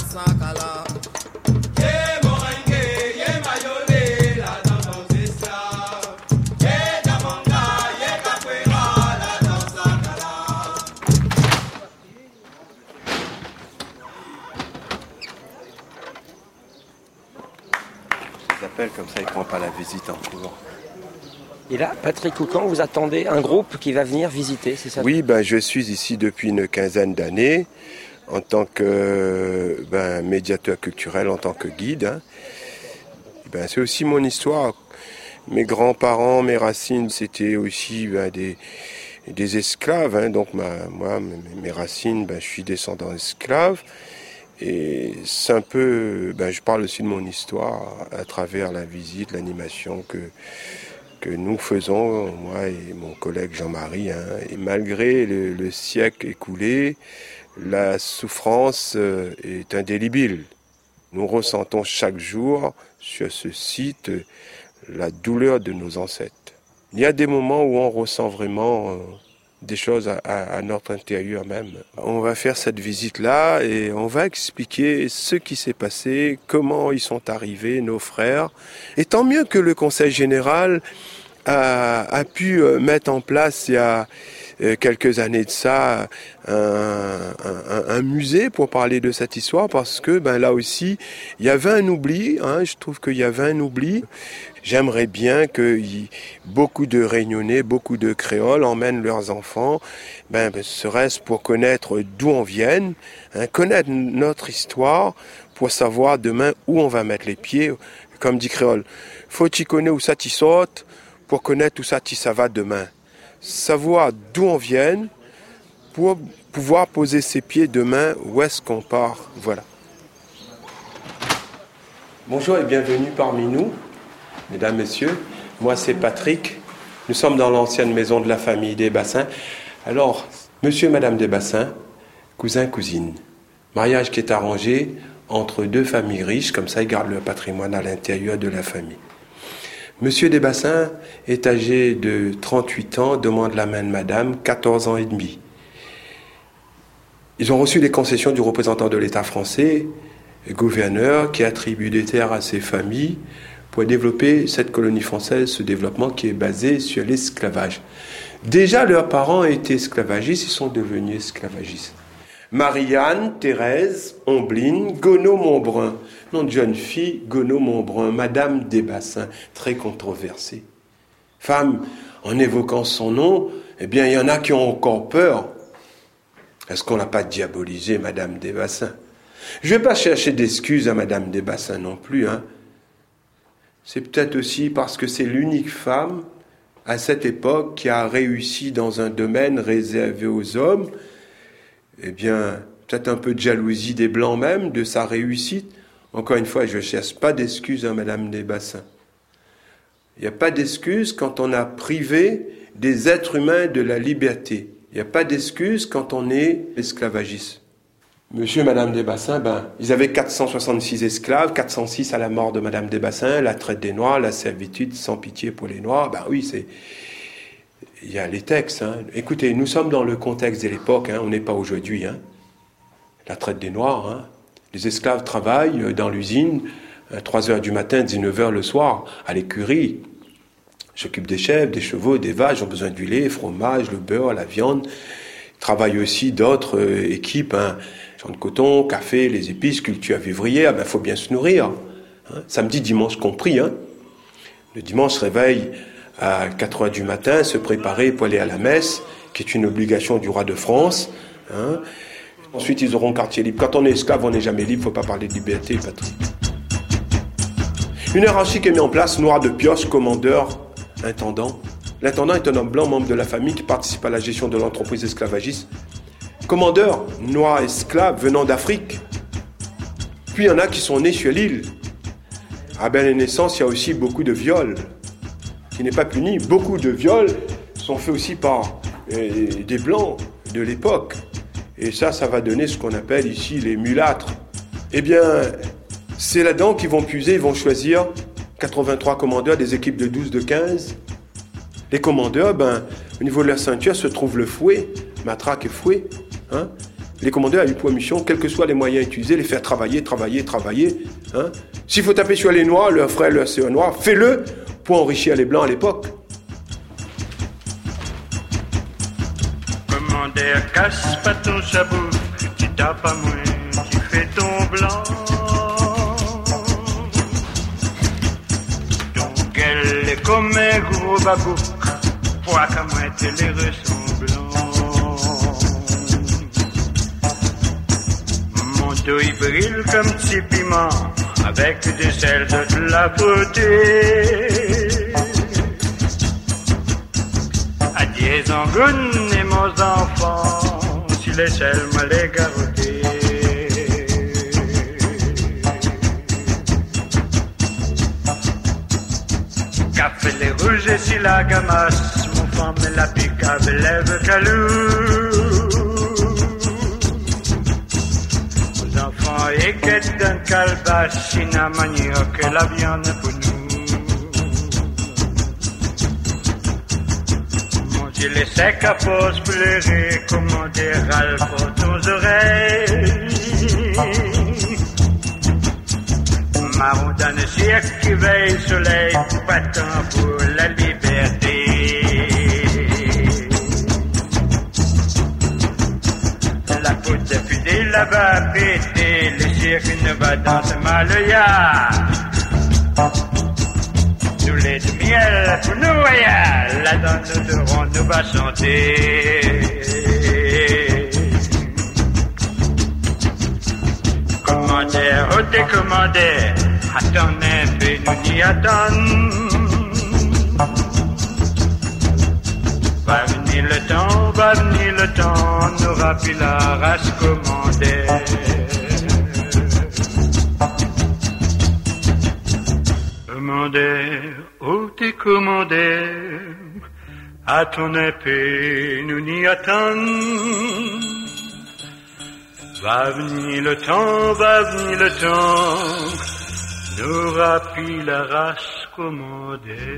pas la visite en cours. Et là, Patrick Coucan, vous attendez un groupe qui va venir visiter, c'est ça? Oui, je suis ici depuis une quinzaine d'années en tant que médiateur culturel, en tant que guide. C'est aussi mon histoire. Mes grands-parents, mes racines, c'était aussi des esclaves. Donc moi, mes racines, je suis descendant d'esclaves. Et c'est un peu, je parle aussi de mon histoire à travers la visite, l'animation que nous faisons, moi et mon collègue Jean-Marie. Et malgré le siècle écoulé, la souffrance est indélébile. Nous ressentons chaque jour sur ce site la douleur de nos ancêtres. Il y a des moments où on ressent vraiment des choses à notre intérieur même. On va faire cette visite-là et on va expliquer ce qui s'est passé, comment ils sont arrivés, nos frères. Et tant mieux que le Conseil général a pu mettre en place il y a quelques années de ça un musée pour parler de cette histoire, parce que là aussi il y avait un oubli, je trouve qu'il y avait un oubli. J'aimerais bien que beaucoup de Réunionnais, beaucoup de Créoles emmènent leurs enfants, serait-ce pour connaître d'où on vient, connaître notre histoire, pour savoir demain où on va mettre les pieds. Comme dit Créole, faut t'y connaître où ça t'y saute, pour connaître où ça t'y ça va demain. Savoir d'où on vient, pour pouvoir poser ses pieds demain, où est-ce qu'on part. Voilà. Bonjour et bienvenue parmi nous, mesdames, messieurs. Moi, c'est Patrick. Nous sommes dans l'ancienne maison de la famille des Bassins. Alors, monsieur et madame des Bassins, cousin, cousine. Mariage qui est arrangé entre deux familles riches, comme ça ils gardent leur patrimoine à l'intérieur de la famille. Monsieur des Bassins est âgé de 38 ans, demande la main de madame, 14 ans et demi. Ils ont reçu les concessions du représentant de l'État français, gouverneur, qui attribue des terres à ces familles pour développer cette colonie française, ce développement qui est basé sur l'esclavage. Déjà, leurs parents étaient esclavagistes, ils sont devenus esclavagistes. Marianne, Thérèse, Ombline, Gonneau-Montbrun. Nom de jeune fille, Gonneau-Montbrun, Madame des Bassins, très controversée. Femme, en évoquant son nom, il y en a qui ont encore peur. Est-ce qu'on n'a pas diabolisé Madame des Bassins? Je ne vais pas chercher d'excuses à Madame des Bassins non plus. C'est peut-être aussi parce que c'est l'unique femme, à cette époque, qui a réussi dans un domaine réservé aux hommes. Peut-être un peu de jalousie des Blancs même, de sa réussite. Encore une fois, je ne cherche pas d'excuses à Madame des Bassins. Il n'y a pas d'excuses quand on a privé des êtres humains de la liberté. Il n'y a pas d'excuses quand on est esclavagiste. Monsieur et Madame des Bassins, ils avaient 466 esclaves, 406 à la mort de Madame des Bassins, la traite des Noirs, la servitude sans pitié pour les Noirs. Oui, il y a les textes. Écoutez, nous sommes dans le contexte de l'époque, on n'est pas aujourd'hui. La traite des Noirs, les esclaves travaillent dans l'usine, 3h du matin, 19h le soir, à l'écurie. S'occupent des chèvres, des chevaux, des vaches, ont besoin du lait, fromage, le beurre, la viande. Ils travaillent aussi d'autres équipes, champs de coton, café, les épices, culture vivrière, faut bien se nourrir. Samedi, dimanche compris. Le dimanche se réveille à 4h du matin, se préparer pour aller à la messe, qui est une obligation du roi de France. Ensuite, ils auront quartier libre. Quand on est esclave, on n'est jamais libre, il ne faut pas parler de liberté, Patrick. Une hiérarchie qui est mise en place, noir de pioche, commandeur, intendant. L'intendant est un homme blanc, membre de la famille, qui participe à la gestion de l'entreprise esclavagiste. Commandeur, noir esclave venant d'Afrique. Puis il y en a qui sont nés sur l'île. À belle naissance, il y a aussi beaucoup de viols, qui n'est pas puni. Beaucoup de viols sont faits aussi par des blancs de l'époque. Et ça va donner ce qu'on appelle ici les mulâtres. C'est là-dedans qu'ils vont puiser, ils vont choisir 83 commandeurs, des équipes de 12, de 15. Les commandeurs, au niveau de leur ceinture se trouve le fouet, matraque et fouet. Les commandeurs ont eu pour mission, quels que soient les moyens utilisés, les faire travailler. S'il faut taper sur les Noirs, leurs frères, leurs sœurs noirs, fais-le pour enrichir les Blancs à l'époque. Commandeur, casse pas ton sabot, tu tapes à moi, tu fais ton blanc. Ton comme un gros babou, pour qu'à moi te les ressemblant. Mon dos il brille comme petit piment, avec des ailes de la beauté. Adieu Zangoun et mon enfant, si les ailes me les garder. Café les rouges et si la gamasse, mon femme la pique lève calou. Aux enfants et quête d'un calebasse, sina manioc et la viande pour nous. Mon Dieu les secs à pause pleurer, comment des râles pour nos oreilles. Marron dans le cirque qui veille soleil, battant pour la liberté. La poudre de fusée là-bas pété, le cirque ne va dans ce maloya. Nous les de miel pour nous voyage, là-dedans nous devrons nous va chanter. Commandeur, oh t'es commandeur, attends un peu, nous n'y attendons. Va venir le temps, n'aura plus la race commandeur. Commandeur, oh t'es commandeur, attends un peu, nous n'y attendons. Va venir le temps, n'aura plus la race commandée.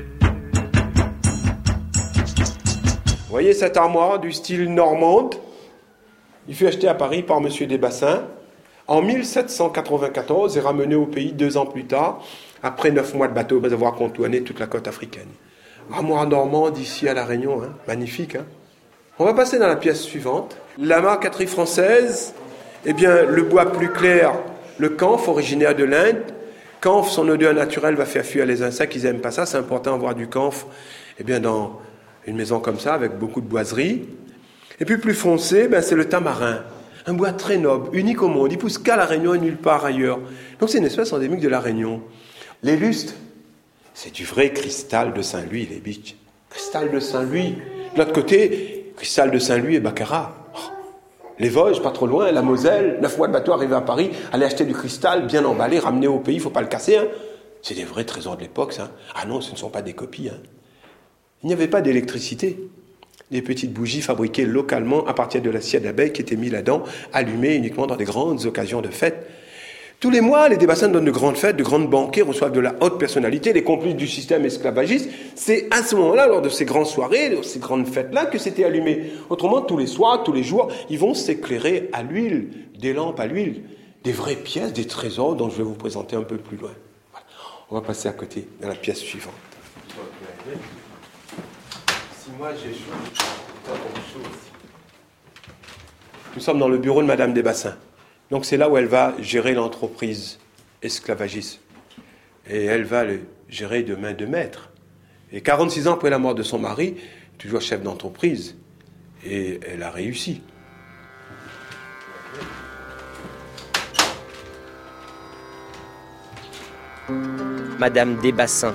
Vous voyez cette armoire du style normande? Il fut acheté à Paris par M. Desbassins en 1794 et ramené au pays 2 ans plus tard, après 9 mois de bateau, après avoir contourné toute la côte africaine. Armoire normande ici à La Réunion, hein? Magnifique. Hein? On va passer dans la pièce suivante. La marqueterie française. Eh bien, le bois plus clair, le camphre, originaire de l'Inde. Camphre, son odeur naturelle va faire fuir les insectes, ils n'aiment pas ça, c'est important d'avoir du camphre eh bien, dans une maison comme ça, avec beaucoup de boiseries. Et puis plus foncé, c'est le tamarin, un bois très noble, unique au monde, il pousse qu'à La Réunion et nulle part ailleurs. Donc c'est une espèce endémique de La Réunion. Les lustres, c'est du vrai cristal de Saint-Louis, les biches. Cristal de Saint-Louis. De l'autre côté, cristal de Saint-Louis et baccarat. Les Vosges, pas trop loin, la Moselle, 9 mois de bateau arrivé à Paris, aller acheter du cristal bien emballé, ramené au pays, il ne faut pas le casser. Hein. C'est des vrais trésors de l'époque, ça. Ah non, ce ne sont pas des copies. Hein. Il n'y avait pas d'électricité. Des petites bougies fabriquées localement à partir de l'acier d'abeille qui était mis là-dedans, allumées uniquement dans des grandes occasions de fêtes. Tous les mois, les Desbassins donnent de grandes fêtes, de grandes banquets, reçoivent de la haute personnalité, les complices du système esclavagiste. C'est à ce moment-là, lors de ces grandes soirées, de ces grandes fêtes-là, que c'était allumé. Autrement, tous les soirs, tous les jours, ils vont s'éclairer à l'huile, des lampes à l'huile, des vraies pièces, des trésors dont je vais vous présenter un peu plus loin. Voilà. On va passer à côté, dans la pièce suivante. Si moi j'ai chaud, nous sommes dans le bureau de Madame Desbassins. Donc c'est là où elle va gérer l'entreprise esclavagiste. Et elle va le gérer de main de maître. Et 46 ans après la mort de son mari, toujours chef d'entreprise. Et elle a réussi. Madame Desbassins,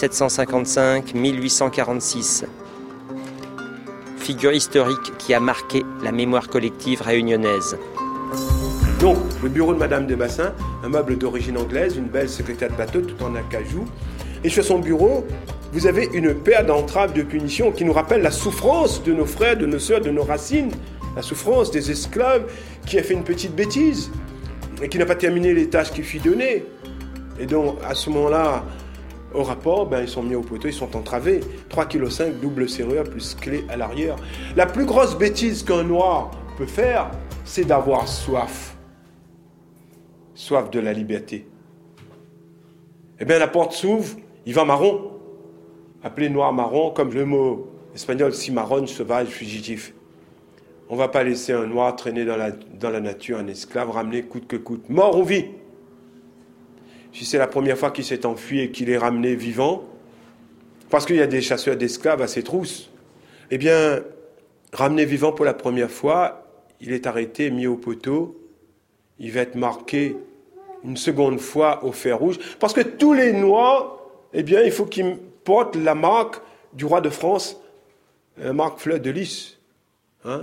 1755-1846. Figure historique qui a marqué la mémoire collective réunionnaise. Donc, le bureau de Madame Desbassins, un meuble d'origine anglaise, une belle secrétaire de bateau tout en acajou. Et sur son bureau, vous avez une paire d'entraves de punition qui nous rappelle la souffrance de nos frères, de nos sœurs, de nos racines, la souffrance des esclaves qui a fait une petite bêtise et qui n'a pas terminé les tâches qu'il fut données. Et donc, à ce moment-là, au rapport, ils sont mis au poteau, ils sont entravés. 3,5 kg, double serrure, plus clé à l'arrière. La plus grosse bêtise qu'un noir peut faire, c'est d'avoir soif. Soif de la liberté. Eh bien, la porte s'ouvre, il va marron. Appelé noir marron, comme le mot espagnol cimarron, sauvage, fugitif. On ne va pas laisser un noir traîner dans la nature, un esclave, ramener coûte que coûte. Mort ou vie. Si c'est la première fois qu'il s'est enfui et qu'il est ramené vivant, parce qu'il y a des chasseurs d'esclaves à ses trousses. Eh bien, ramené vivant pour la première fois, il est arrêté, mis au poteau. Il va être marqué une seconde fois au fer rouge. Parce que tous les Noirs, eh bien, il faut qu'ils portent la marque du roi de France, Marc Fleur de Lys. Hein?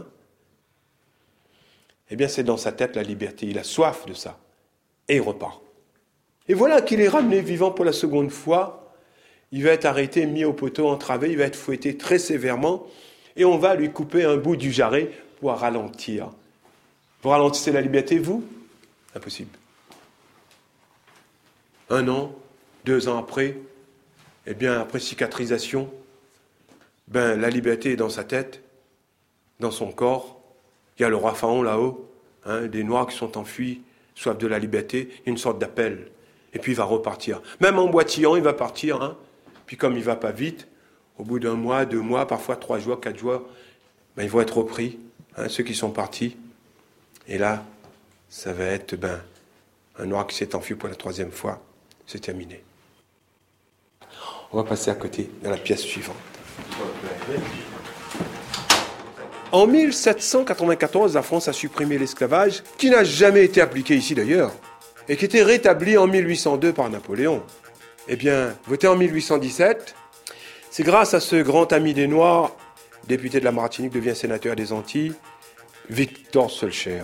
Eh bien, c'est dans sa tête la liberté. Il a soif de ça. Et il repart. Et voilà qu'il est ramené vivant pour la seconde fois. Il va être arrêté, mis au poteau, entravé. Il va être fouetté très sévèrement. Et on va lui couper un bout du jarret pour ralentir. Vous ralentissez la liberté, vous? Impossible. 1 an, 2 ans après, eh bien, après cicatrisation, la liberté est dans sa tête, dans son corps. Il y a le roi Pharaon là-haut, des Noirs qui sont enfuis, soif de la liberté, une sorte d'appel. Et puis il va repartir. Même en boitillant, il va partir. Puis comme il ne va pas vite, au bout d'1 mois, 2 mois, parfois 3 jours, 4 jours, ils vont être repris, ceux qui sont partis. Et là, ça va être un Noir qui s'est enfui pour la 3e fois. C'est terminé. On va passer à côté de la pièce suivante. En 1794, la France a supprimé l'esclavage, qui n'a jamais été appliqué ici d'ailleurs, et qui était rétabli en 1802 par Napoléon. Eh bien, voté en 1817, c'est grâce à ce grand ami des Noirs, député de la Martinique, devient sénateur des Antilles, Victor Schœlcher.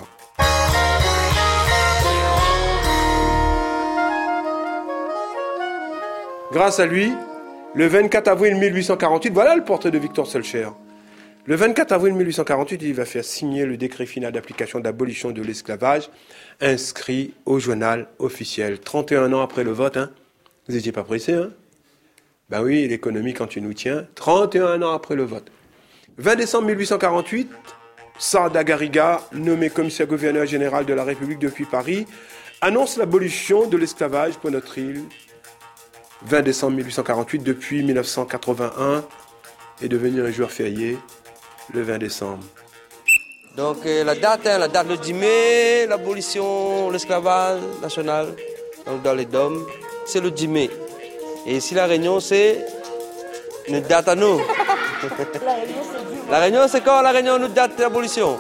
Grâce à lui, le 24 avril 1848, voilà le portrait de Victor Schœlcher. Le 24 avril 1848, il va faire signer le décret final d'application d'abolition de l'esclavage, inscrit au journal officiel. 31 ans après le vote, Vous n'étiez pas pressé, Ben oui, l'économie quand tu nous tiens. 31 ans après le vote. 20 décembre 1848, Sarda Garriga, nommé commissaire-gouverneur général de la République depuis Paris, annonce l'abolition de l'esclavage pour notre île. 20 décembre 1848, depuis 1981, est devenu un jour férié, le 20 décembre. Donc la date le 10 mai, l'abolition, l'esclavage national, donc dans les DOM, c'est le 10 mai. Et ici la Réunion, c'est une date à nous. La Réunion, c'est quand la Réunion, notre date d'abolition?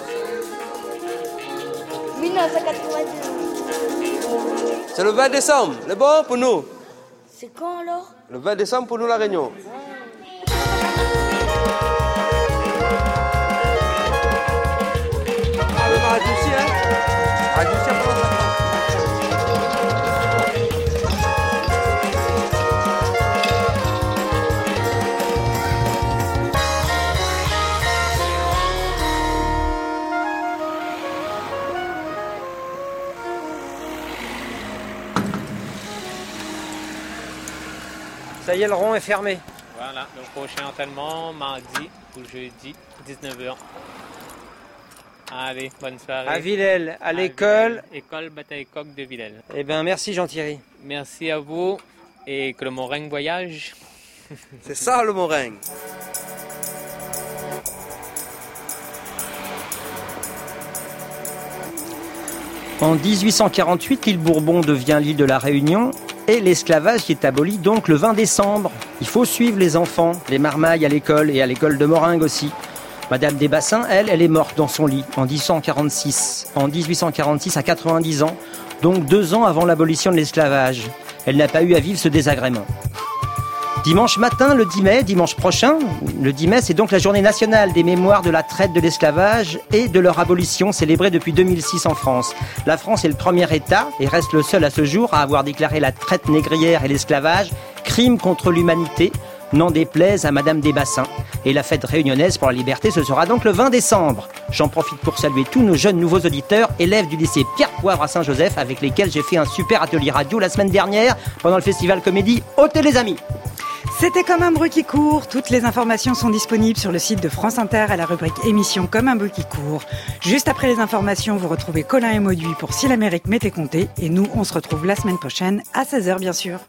1992. C'est le 20 décembre, c'est bon pour nous? C'est quand alors? Le 20 décembre pour nous la Réunion. Ça y est, le rond est fermé. Voilà, le prochain entraînement, mardi ou jeudi, 19h. Allez, bonne soirée. À Villèle, à l'école. École Bataille-Coq de Villèle. Eh bien, merci Jean-Thierry. Merci à vous et que le Moringue voyage. C'est ça le Moringue. En 1848, l'île Bourbon devient l'île de la Réunion et l'esclavage est aboli donc le 20 décembre. Il faut suivre les enfants, les marmailles à l'école et à l'école de Moringue aussi. Madame Desbassins, elle est morte dans son lit en 1846. En 1846 à 90 ans, donc 2 ans avant l'abolition de l'esclavage. Elle n'a pas eu à vivre ce désagrément. Dimanche matin, le 10 mai, dimanche prochain, le 10 mai, c'est donc la journée nationale des mémoires de la traite de l'esclavage et de leur abolition célébrée depuis 2006 en France. La France est le premier État et reste le seul à ce jour à avoir déclaré la traite négrière et l'esclavage crime contre l'humanité, n'en déplaise à Madame Desbassins. Et la fête réunionnaise pour la liberté, ce sera donc le 20 décembre. J'en profite pour saluer tous nos jeunes nouveaux auditeurs, élèves du lycée Pierre Poivre à Saint-Joseph, avec lesquels j'ai fait un super atelier radio la semaine dernière pendant le festival Comédie. Ôtez les amis! C'était Comme un bruit qui court. Toutes les informations sont disponibles sur le site de France Inter à la rubrique émission Comme un bruit qui court. Juste après les informations, vous retrouvez Colin et Mauduit pour Si l'Amérique m'était comptée. Et nous, on se retrouve la semaine prochaine à 16h bien sûr.